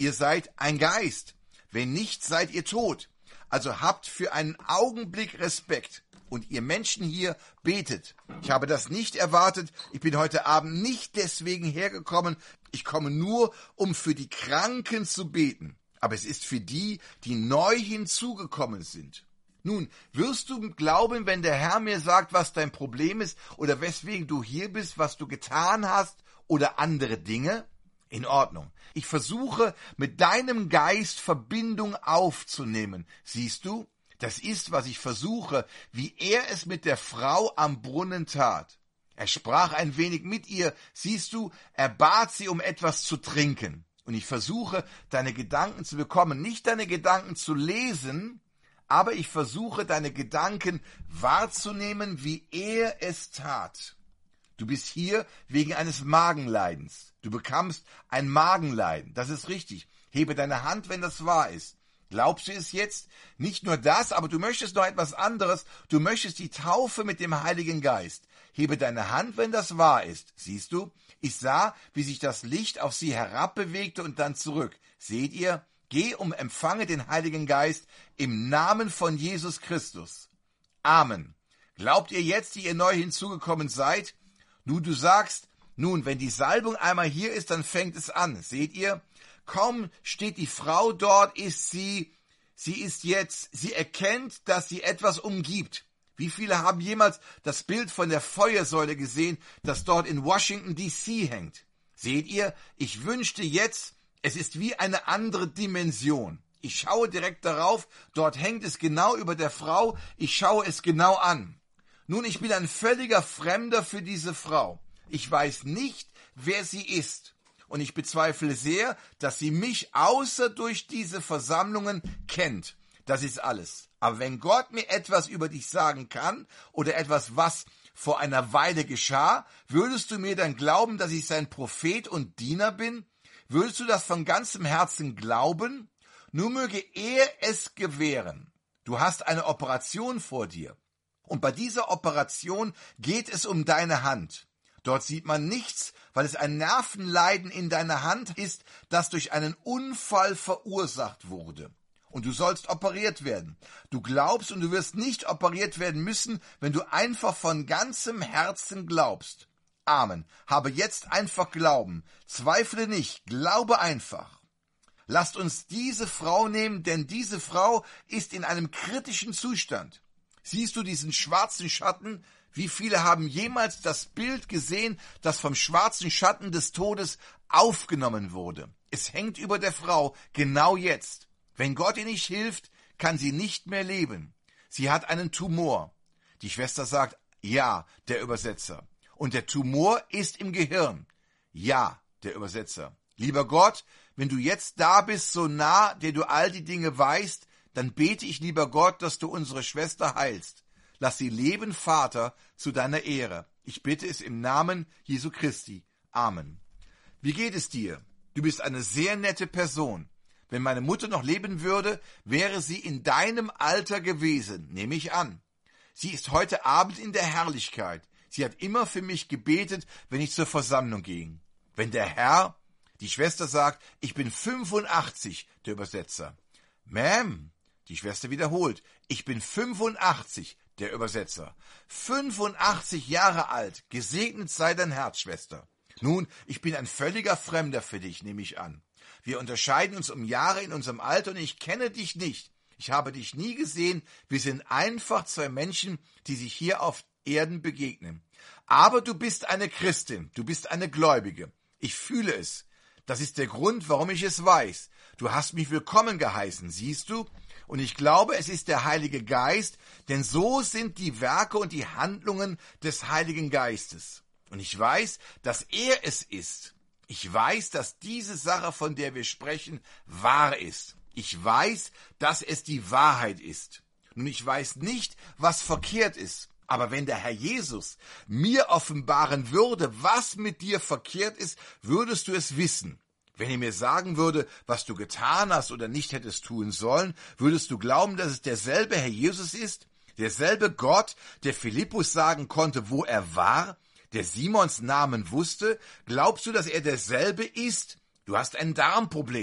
ihr seid ein Geist. Wenn nicht, seid ihr tot. Also habt für einen Augenblick Respekt. Und ihr Menschen hier betet. Ich habe das nicht erwartet. Ich bin heute Abend nicht deswegen hergekommen. Ich komme nur, um für die Kranken zu beten. Aber es ist für die, die neu hinzugekommen sind. Nun, wirst du glauben, wenn der Herr mir sagt, was dein Problem ist oder weswegen du hier bist, was du getan hast oder andere Dinge? In Ordnung. Ich versuche, mit deinem Geist Verbindung aufzunehmen. Siehst du? Das ist, was ich versuche, wie er es mit der Frau am Brunnen tat. Er sprach ein wenig mit ihr, siehst du, er bat sie um etwas zu trinken. Und ich versuche, deine Gedanken zu bekommen, nicht deine Gedanken zu lesen, aber ich versuche, deine Gedanken wahrzunehmen, wie er es tat. Du bist hier wegen eines Magenleidens. Du bekamst ein Magenleiden, das ist richtig. Hebe deine Hand, wenn das wahr ist. Glaubst du es jetzt? Nicht nur das, aber du möchtest noch etwas anderes. Du möchtest die Taufe mit dem Heiligen Geist. Hebe deine Hand, wenn das wahr ist. Siehst du? Ich sah, wie sich das Licht auf sie herabbewegte und dann zurück. Seht ihr? Geh und empfange den Heiligen Geist im Namen von Jesus Christus. Amen. Glaubt ihr jetzt, die ihr neu hinzugekommen seid? Nun, du sagst, nun, wenn die Salbung einmal hier ist, dann fängt es an. Seht ihr? Kaum steht die Frau dort, ist sie, sie ist jetzt, sie erkennt, dass sie etwas umgibt. Wie viele haben jemals das Bild von der Feuersäule gesehen, das dort in Washington D C hängt? Seht ihr, ich wünschte jetzt, es ist wie eine andere Dimension. Ich schaue direkt darauf, dort hängt es genau über der Frau, ich schaue es genau an. Nun, ich bin ein völliger Fremder für diese Frau. Ich weiß nicht, wer sie ist. Und ich bezweifle sehr, dass sie mich außer durch diese Versammlungen kennt. Das ist alles. Aber wenn Gott mir etwas über dich sagen kann oder etwas, was vor einer Weile geschah, würdest du mir dann glauben, dass ich sein Prophet und Diener bin? Würdest du das von ganzem Herzen glauben? Nur möge er es gewähren. Du hast eine Operation vor dir. Und bei dieser Operation geht es um deine Hand. Dort sieht man nichts, weil es ein Nervenleiden in deiner Hand ist, das durch einen Unfall verursacht wurde. Und du sollst operiert werden. Du glaubst und du wirst nicht operiert werden müssen, wenn du einfach von ganzem Herzen glaubst. Amen. Habe jetzt einfach Glauben. Zweifle nicht, glaube einfach. Lasst uns diese Frau nehmen, denn diese Frau ist in einem kritischen Zustand. Siehst du diesen schwarzen Schatten? Wie viele haben jemals das Bild gesehen, das vom schwarzen Schatten des Todes aufgenommen wurde? Es hängt über der Frau, genau jetzt. Wenn Gott ihr nicht hilft, kann sie nicht mehr leben. Sie hat einen Tumor. Die Schwester sagt, ja, der Übersetzer. Und der Tumor ist im Gehirn. Ja, der Übersetzer. Lieber Gott, wenn du jetzt da bist, so nah, der du all die Dinge weißt, dann bete ich, lieber Gott, dass du unsere Schwester heilst. Lass sie leben, Vater, zu deiner Ehre. Ich bitte es im Namen Jesu Christi. Amen. Wie geht es dir? Du bist eine sehr nette Person. Wenn meine Mutter noch leben würde, wäre sie in deinem Alter gewesen, nehme ich an. Sie ist heute Abend in der Herrlichkeit. Sie hat immer für mich gebetet, wenn ich zur Versammlung ging. Wenn der Herr, die Schwester sagt, ich bin fünfundachtzig, der Übersetzer. Ma'am, die Schwester wiederholt, ich bin fünfundachtzig, der Übersetzer. fünfundachtzig Jahre alt, gesegnet sei dein Herz, Schwester. Nun, ich bin ein völliger Fremder für dich, nehme ich an. Wir unterscheiden uns um Jahre in unserem Alter und ich kenne dich nicht. Ich habe dich nie gesehen. Wir sind einfach zwei Menschen, die sich hier auf Erden begegnen. Aber du bist eine Christin, du bist eine Gläubige. Ich fühle es. Das ist der Grund, warum ich es weiß. Du hast mich willkommen geheißen, siehst du? Und ich glaube, es ist der Heilige Geist, denn so sind die Werke und die Handlungen des Heiligen Geistes. Und ich weiß, dass er es ist. Ich weiß, dass diese Sache, von der wir sprechen, wahr ist. Ich weiß, dass es die Wahrheit ist. Nun, ich weiß nicht, was verkehrt ist. Aber wenn der Herr Jesus mir offenbaren würde, was mit dir verkehrt ist, würdest du es wissen. Wenn er mir sagen würde, was du getan hast oder nicht hättest tun sollen, würdest du glauben, dass es derselbe Herr Jesus ist? Derselbe Gott, der Philippus sagen konnte, wo er war? Der Simons Namen wusste? Glaubst du, dass er derselbe ist? Du hast ein Darmproblem.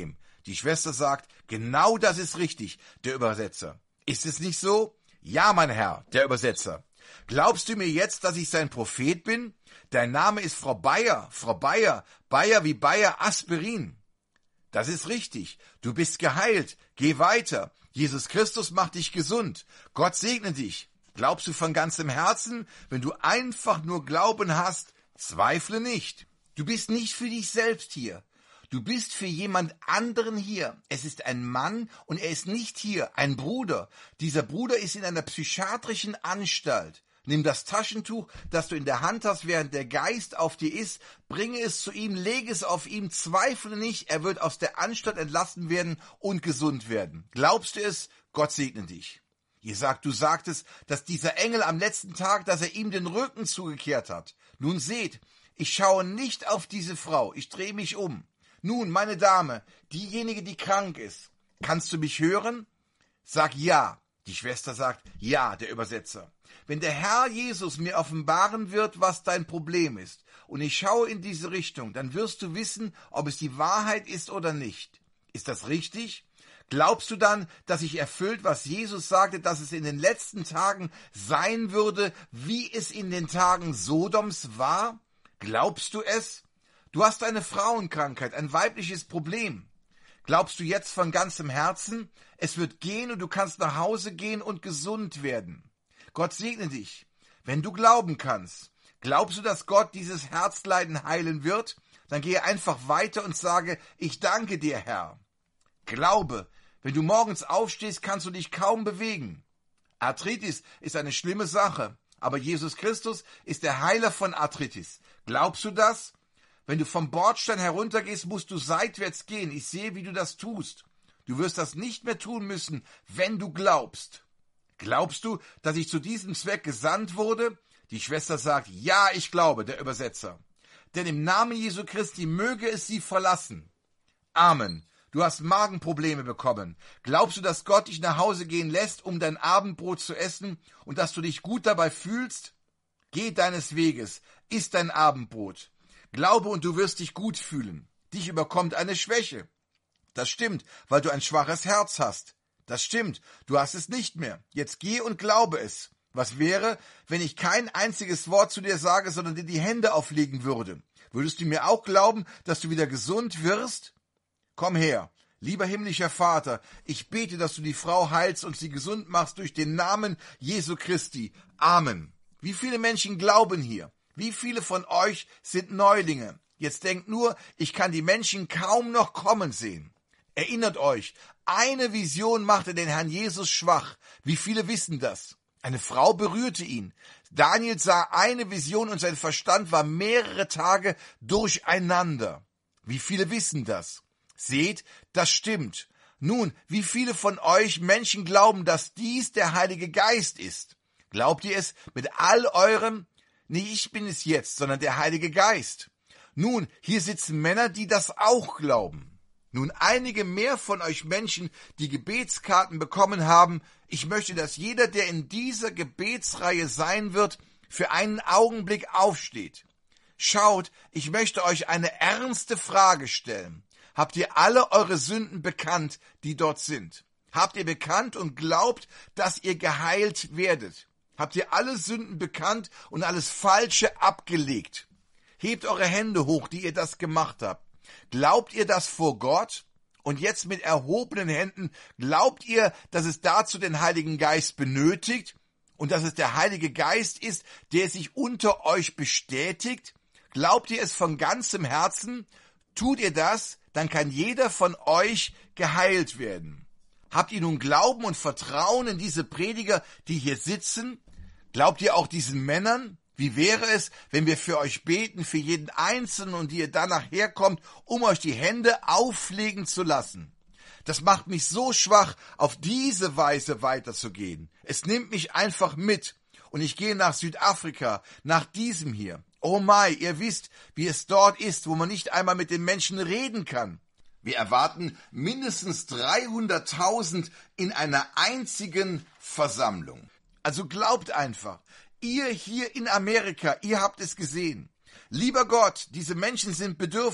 Die Schwester sagt, genau das ist richtig, der Übersetzer. Ist es nicht so? Ja, mein Herr, der Übersetzer. Glaubst du mir jetzt, dass ich sein Prophet bin? Dein Name ist Frau Bayer, Frau Bayer, Bayer wie Bayer Aspirin. Das ist richtig. Du bist geheilt. Geh weiter. Jesus Christus macht dich gesund. Gott segne dich. Glaubst du von ganzem Herzen? Wenn du einfach nur Glauben hast, zweifle nicht. Du bist nicht für dich selbst hier. Du bist für jemand anderen hier. Es ist ein Mann und er ist nicht hier, ein Bruder. Dieser Bruder ist in einer psychiatrischen Anstalt. Nimm das Taschentuch, das du in der Hand hast, während der Geist auf dir ist, bringe es zu ihm, lege es auf ihm, zweifle nicht, er wird aus der Anstalt entlassen werden und gesund werden. Glaubst du es? Gott segne dich. Ihr sagt, du sagtest, dass dieser Engel am letzten Tag, dass er ihm den Rücken zugekehrt hat. Nun seht, ich schaue nicht auf diese Frau, ich drehe mich um. Nun, meine Dame, diejenige, die krank ist, kannst du mich hören? Sag ja. Die Schwester sagt, ja, der Übersetzer. Wenn der Herr Jesus mir offenbaren wird, was dein Problem ist, und ich schaue in diese Richtung, dann wirst du wissen, ob es die Wahrheit ist oder nicht. Ist das richtig? Glaubst du dann, dass sich erfüllt, was Jesus sagte, dass es in den letzten Tagen sein würde, wie es in den Tagen Sodoms war? Glaubst du es? Du hast eine Frauenkrankheit, ein weibliches Problem. Glaubst du jetzt von ganzem Herzen, es wird gehen und du kannst nach Hause gehen und gesund werden? Gott segne dich. Wenn du glauben kannst, glaubst du, dass Gott dieses Herzleiden heilen wird? Dann gehe einfach weiter und sage, ich danke dir, Herr. Glaube, wenn du morgens aufstehst, kannst du dich kaum bewegen. Arthritis ist eine schlimme Sache, aber Jesus Christus ist der Heiler von Arthritis. Glaubst du das? Wenn du vom Bordstein heruntergehst, musst du seitwärts gehen. Ich sehe, wie du das tust. Du wirst das nicht mehr tun müssen, wenn du glaubst. Glaubst du, dass ich zu diesem Zweck gesandt wurde? Die Schwester sagt, ja, ich glaube, der Übersetzer. Denn im Namen Jesu Christi möge es sie verlassen. Amen. Du hast Magenprobleme bekommen. Glaubst du, dass Gott dich nach Hause gehen lässt, um dein Abendbrot zu essen und dass du dich gut dabei fühlst? Geh deines Weges, iss dein Abendbrot. Glaube und du wirst dich gut fühlen. Dich überkommt eine Schwäche. Das stimmt, weil du ein schwaches Herz hast. Das stimmt, du hast es nicht mehr. Jetzt geh und glaube es. Was wäre, wenn ich kein einziges Wort zu dir sage, sondern dir die Hände auflegen würde? Würdest du mir auch glauben, dass du wieder gesund wirst? Komm her, lieber himmlischer Vater, ich bete, dass du die Frau heilst und sie gesund machst durch den Namen Jesu Christi. Amen. Wie viele Menschen glauben hier? Wie viele von euch sind Neulinge? Jetzt denkt nur, ich kann die Menschen kaum noch kommen sehen. Erinnert euch, eine Vision machte den Herrn Jesus schwach. Wie viele wissen das? Eine Frau berührte ihn. Daniel sah eine Vision und sein Verstand war mehrere Tage durcheinander. Wie viele wissen das? Seht, das stimmt. Nun, wie viele von euch Menschen glauben, dass dies der Heilige Geist ist? Glaubt ihr es mit all eurem? Nicht ich bin es jetzt, sondern der Heilige Geist. Nun, hier sitzen Männer, die das auch glauben. Nun, einige mehr von euch Menschen, die Gebetskarten bekommen haben, ich möchte, dass jeder, der in dieser Gebetsreihe sein wird, für einen Augenblick aufsteht. Schaut, ich möchte euch eine ernste Frage stellen. Habt ihr alle eure Sünden bekannt, die dort sind? Habt ihr bekannt und glaubt, dass ihr geheilt werdet? Habt ihr alle Sünden bekannt und alles Falsche abgelegt? Hebt eure Hände hoch, die ihr das gemacht habt. Glaubt ihr das vor Gott? Und jetzt mit erhobenen Händen, glaubt ihr, dass es dazu den Heiligen Geist benötigt und dass es der Heilige Geist ist, der sich unter euch bestätigt? Glaubt ihr es von ganzem Herzen? Tut ihr das, dann kann jeder von euch geheilt werden. Habt ihr nun Glauben und Vertrauen in diese Prediger, die hier sitzen? Glaubt ihr auch diesen Männern? Wie wäre es, wenn wir für euch beten, für jeden Einzelnen und die ihr danach herkommt, um euch die Hände auflegen zu lassen? Das macht mich so schwach, auf diese Weise weiterzugehen. Es nimmt mich einfach mit und ich gehe nach Südafrika, nach diesem hier. Oh Mai, ihr wisst, wie es dort ist, wo man nicht einmal mit den Menschen reden kann. Wir erwarten mindestens dreihunderttausend in einer einzigen Versammlung. Also glaubt einfach, ihr hier in Amerika, ihr habt es gesehen. Lieber Gott, diese Menschen sind bedürftig.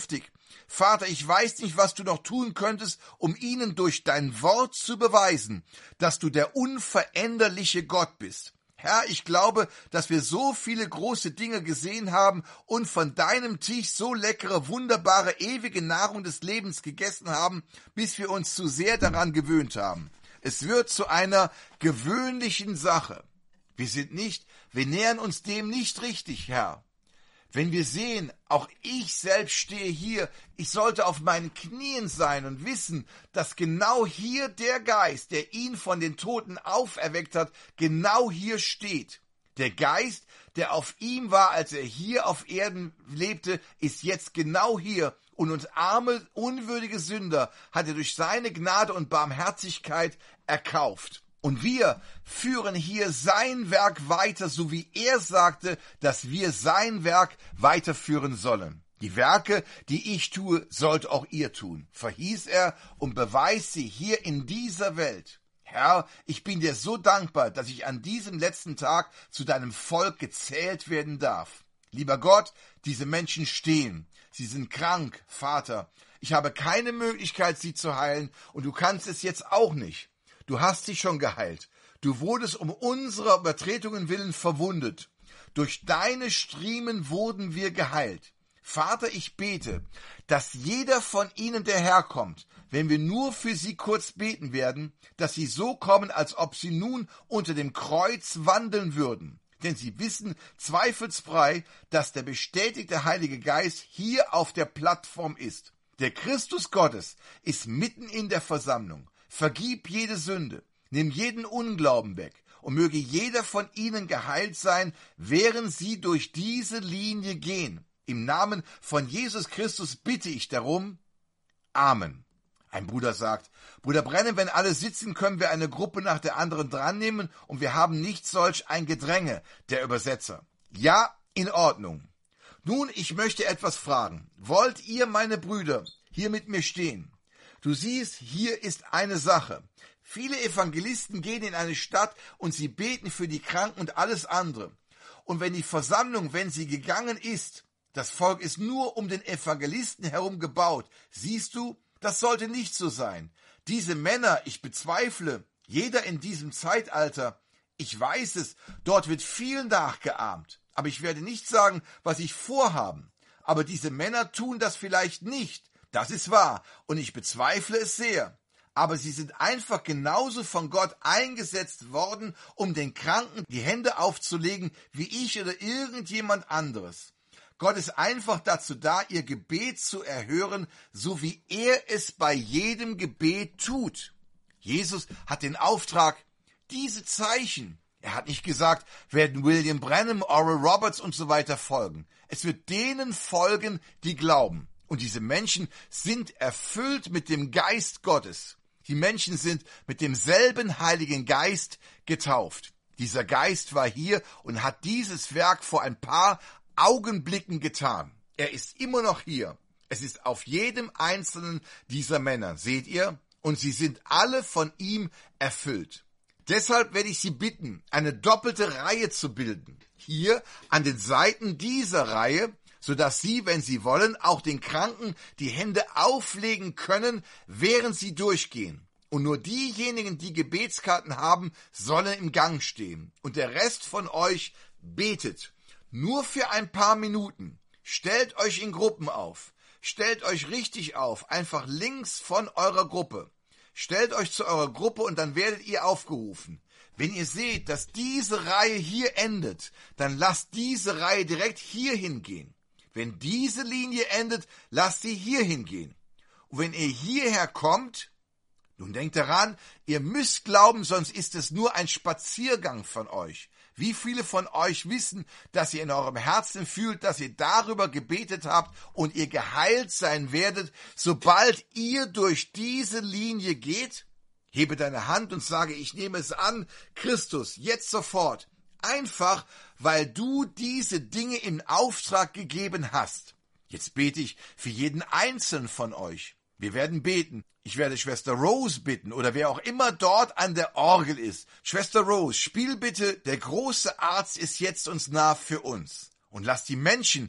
Vater, ich weiß nicht, was du noch tun könntest, um ihnen durch dein Wort zu beweisen, dass du der unveränderliche Gott bist. Herr, ich glaube, dass wir so viele große Dinge gesehen haben und von deinem Tisch so leckere, wunderbare, ewige Nahrung des Lebens gegessen haben, bis wir uns zu sehr daran gewöhnt haben. Es wird zu einer gewöhnlichen Sache. Wir sind nicht, wir nähern uns dem nicht richtig, Herr. Wenn wir sehen, auch ich selbst stehe hier, ich sollte auf meinen Knien sein und wissen, dass genau hier der Geist, der ihn von den Toten auferweckt hat, genau hier steht. Der Geist, der auf ihm war, als er hier auf Erden lebte, ist jetzt genau hier und uns arme, unwürdige Sünder hat er durch seine Gnade und Barmherzigkeit erkauft. Und wir führen hier sein Werk weiter, so wie er sagte, dass wir sein Werk weiterführen sollen. Die Werke, die ich tue, sollt auch ihr tun, verhieß er und beweist sie hier in dieser Welt. Herr, ich bin dir so dankbar, dass ich an diesem letzten Tag zu deinem Volk gezählt werden darf. Lieber Gott, diese Menschen stehen. Sie sind krank, Vater. Ich habe keine Möglichkeit, sie zu heilen, und du kannst es jetzt auch nicht. Du hast sie schon geheilt. Du wurdest um unserer Übertretungen willen verwundet. Durch deine Striemen wurden wir geheilt. Vater, ich bete, dass jeder von ihnen, der herkommt, wenn wir nur für sie kurz beten werden, dass sie so kommen, als ob sie nun unter dem Kreuz wandeln würden. Denn sie wissen zweifelsfrei, dass der bestätigte Heilige Geist hier auf der Plattform ist. Der Christus Gottes ist mitten in der Versammlung. Vergib jede Sünde, nimm jeden Unglauben weg und möge jeder von ihnen geheilt sein, während sie durch diese Linie gehen. Im Namen von Jesus Christus bitte ich darum. Amen. Ein Bruder sagt, Bruder Branham, wenn alle sitzen, können wir eine Gruppe nach der anderen dran nehmen und wir haben nicht solch ein Gedränge, der Übersetzer. Ja, in Ordnung. Nun, ich möchte etwas fragen. Wollt ihr, meine Brüder, hier mit mir stehen? Du siehst, hier ist eine Sache. Viele Evangelisten gehen in eine Stadt und sie beten für die Kranken und alles andere. Und wenn die Versammlung, wenn sie gegangen ist, das Volk ist nur um den Evangelisten herum gebaut. Siehst du, das sollte nicht so sein. Diese Männer, ich bezweifle, jeder in diesem Zeitalter, ich weiß es, dort wird viel nachgeahmt. Aber ich werde nicht sagen, was ich vorhaben. Aber diese Männer tun das vielleicht nicht. Das ist wahr, und ich bezweifle es sehr. Aber sie sind einfach genauso von Gott eingesetzt worden, um den Kranken die Hände aufzulegen, wie ich oder irgendjemand anderes. Gott ist einfach dazu da, ihr Gebet zu erhören, so wie er es bei jedem Gebet tut. Jesus hat den Auftrag, diese Zeichen, er hat nicht gesagt, werden William Branham, Oral Roberts und so weiter folgen. Es wird denen folgen, die glauben. Und diese Menschen sind erfüllt mit dem Geist Gottes. Die Menschen sind mit demselben Heiligen Geist getauft. Dieser Geist war hier und hat dieses Werk vor ein paar Augenblicken getan. Er ist immer noch hier. Es ist auf jedem einzelnen dieser Männer, seht ihr? Und sie sind alle von ihm erfüllt. Deshalb werde ich Sie bitten, eine doppelte Reihe zu bilden. Hier an den Seiten dieser Reihe, sodass Sie, wenn Sie wollen, auch den Kranken die Hände auflegen können, während sie durchgehen. Und nur diejenigen, die Gebetskarten haben, sollen im Gang stehen. Und der Rest von euch betet. Nur für ein paar Minuten. Stellt euch in Gruppen auf. Stellt euch richtig auf, einfach links von eurer Gruppe. Stellt euch zu eurer Gruppe und dann werdet ihr aufgerufen. Wenn ihr seht, dass diese Reihe hier endet, dann lasst diese Reihe direkt hier hingehen. Wenn diese Linie endet, lasst sie hier hingehen. Und wenn ihr hierher kommt, nun denkt daran, ihr müsst glauben, sonst ist es nur ein Spaziergang von euch. Wie viele von euch wissen, dass ihr in eurem Herzen fühlt, dass ihr darüber gebetet habt und ihr geheilt sein werdet, sobald ihr durch diese Linie geht? Hebe deine Hand und sage, ich nehme es an, Christus, jetzt sofort. Einfach, weil du diese Dinge in Auftrag gegeben hast. Jetzt bete ich für jeden Einzelnen von euch. Wir werden beten. Ich werde Schwester Rose bitten oder wer auch immer dort an der Orgel ist. Schwester Rose, spiel bitte, der große Arzt ist jetzt uns nah für uns. Und lass die Menschen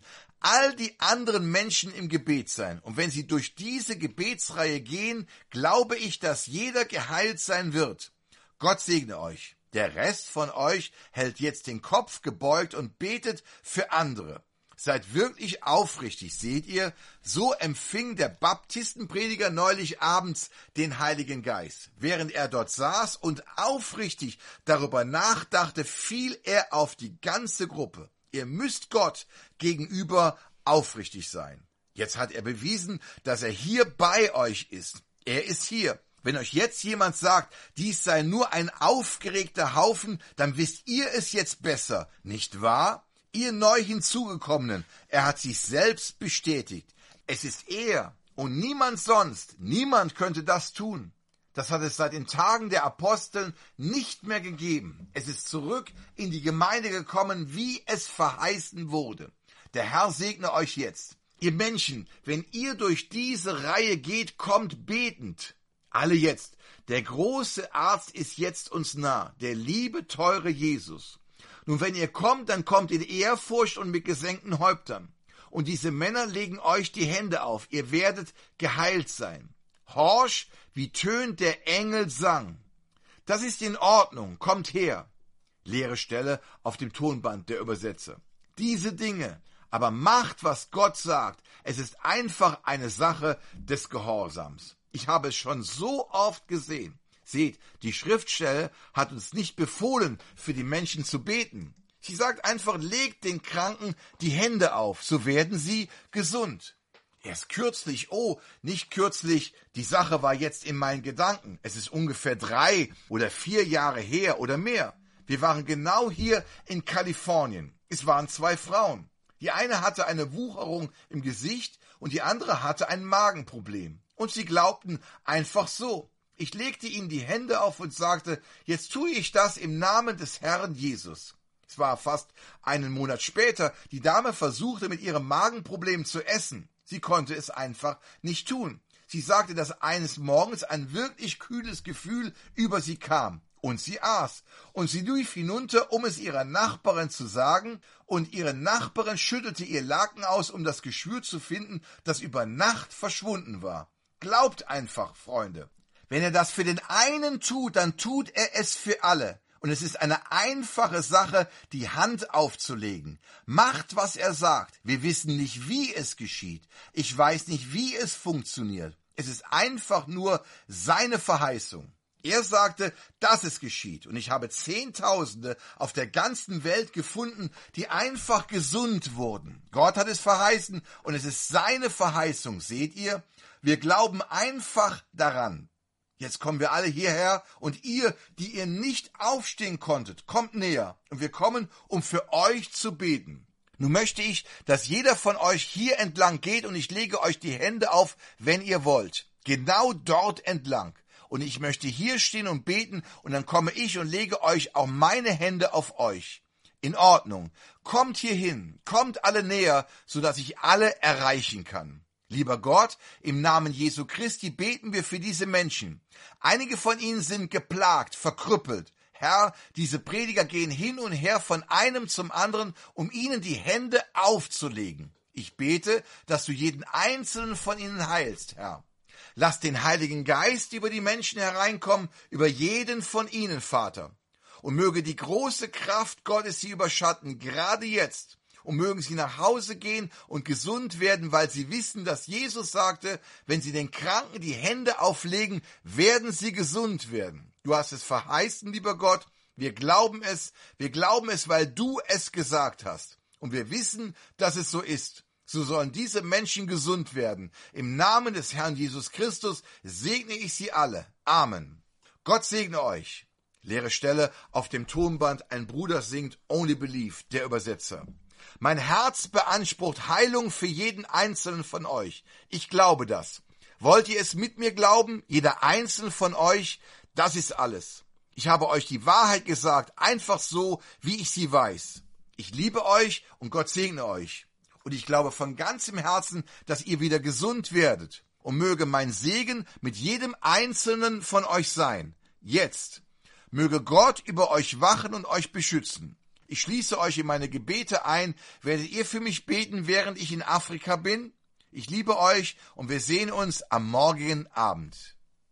all die anderen Menschen im Gebet sein. Und wenn sie durch diese Gebetsreihe gehen, glaube ich, dass jeder geheilt sein wird. Gott segne euch. Der Rest von euch hält jetzt den Kopf gebeugt und betet für andere. Seid wirklich aufrichtig, seht ihr? So empfing der Baptistenprediger neulich abends den Heiligen Geist. Während er dort saß und aufrichtig darüber nachdachte, fiel er auf die ganze Gruppe. Ihr müsst Gott gegenüber aufrichtig sein. Jetzt hat er bewiesen, dass er hier bei euch ist. Er ist hier. Wenn euch jetzt jemand sagt, dies sei nur ein aufgeregter Haufen, dann wisst ihr es jetzt besser, nicht wahr? Ihr neu hinzugekommenen, er hat sich selbst bestätigt. Es ist er und niemand sonst. Niemand könnte das tun. Das hat es seit den Tagen der Aposteln nicht mehr gegeben. Es ist zurück in die Gemeinde gekommen, wie es verheißen wurde. Der Herr segne euch jetzt. Ihr Menschen, wenn ihr durch diese Reihe geht, kommt betend. Alle jetzt. Der große Arzt ist jetzt uns nah, der liebe, teure Jesus. Nun, wenn ihr kommt, dann kommt in Ehrfurcht und mit gesenkten Häuptern. Und diese Männer legen euch die Hände auf. Ihr werdet geheilt sein. Horch, wie tönt der Engel sang. Das ist in Ordnung. Kommt her. Leere Stelle auf dem Tonband der Übersetzer. Diese Dinge. Aber macht, was Gott sagt. Es ist einfach eine Sache des Gehorsams. Ich habe es schon so oft gesehen. Seht, die Schriftstelle hat uns nicht befohlen, für die Menschen zu beten. Sie sagt einfach, legt den Kranken die Hände auf, so werden sie gesund. Erst kürzlich, oh, nicht kürzlich, die Sache war jetzt in meinen Gedanken. Es ist ungefähr drei oder vier Jahre her oder mehr. Wir waren genau hier in Kalifornien. Es waren zwei Frauen. Die eine hatte eine Wucherung im Gesicht und die andere hatte ein Magenproblem. Und sie glaubten einfach so. Ich legte ihnen die Hände auf und sagte, jetzt tue ich das im Namen des Herrn Jesus. Es war fast einen Monat später, die Dame versuchte mit ihrem Magenproblem zu essen. Sie konnte es einfach nicht tun. Sie sagte, dass eines Morgens ein wirklich kühles Gefühl über sie kam. Und sie aß. Und sie lief hinunter, um es ihrer Nachbarin zu sagen. Und ihre Nachbarin schüttelte ihr Laken aus, um das Geschwür zu finden, das über Nacht verschwunden war. Glaubt einfach, Freunde. Wenn er das für den einen tut, dann tut er es für alle. Und es ist eine einfache Sache, die Hand aufzulegen. Macht, was er sagt. Wir wissen nicht, wie es geschieht. Ich weiß nicht, wie es funktioniert. Es ist einfach nur seine Verheißung. Er sagte, dass es geschieht. Und ich habe Zehntausende auf der ganzen Welt gefunden, die einfach gesund wurden. Gott hat es verheißen und es ist seine Verheißung. Seht ihr? Wir glauben einfach daran. Jetzt kommen wir alle hierher und ihr, die ihr nicht aufstehen konntet, kommt näher und wir kommen, um für euch zu beten. Nun möchte ich, dass jeder von euch hier entlang geht und ich lege euch die Hände auf, wenn ihr wollt. Genau dort entlang. Und ich möchte hier stehen und beten und dann komme ich und lege euch auch meine Hände auf euch. In Ordnung. Kommt hier hin, kommt alle näher, sodass ich alle erreichen kann. Lieber Gott, im Namen Jesu Christi beten wir für diese Menschen. Einige von ihnen sind geplagt, verkrüppelt. Herr, diese Prediger gehen hin und her von einem zum anderen, um ihnen die Hände aufzulegen. Ich bete, dass du jeden einzelnen von ihnen heilst, Herr. Lass den Heiligen Geist über die Menschen hereinkommen, über jeden von ihnen, Vater. Und möge die große Kraft Gottes sie überschatten, gerade jetzt. Und mögen sie nach Hause gehen und gesund werden, weil sie wissen, dass Jesus sagte, wenn sie den Kranken die Hände auflegen, werden sie gesund werden. Du hast es verheißen, lieber Gott. Wir glauben es. Wir glauben es, weil du es gesagt hast. Und wir wissen, dass es so ist. So sollen diese Menschen gesund werden. Im Namen des Herrn Jesus Christus segne ich sie alle. Amen. Gott segne euch. Leere Stelle auf dem Tonband. Ein Bruder singt Only Believe, der Übersetzer. Mein Herz beansprucht Heilung für jeden einzelnen von euch. Ich glaube das. Wollt ihr es mit mir glauben? Jeder einzelne von euch? Das ist alles. Ich habe euch die Wahrheit gesagt, einfach so, wie ich sie weiß. Ich liebe euch und Gott segne euch. Und ich glaube von ganzem Herzen, dass ihr wieder gesund werdet. Und möge mein Segen mit jedem einzelnen von euch sein. Jetzt. Möge Gott über euch wachen und euch beschützen. Ich schließe euch in meine Gebete ein. Werdet ihr für mich beten, während ich in Afrika bin? Ich liebe euch und wir sehen uns am morgigen Abend.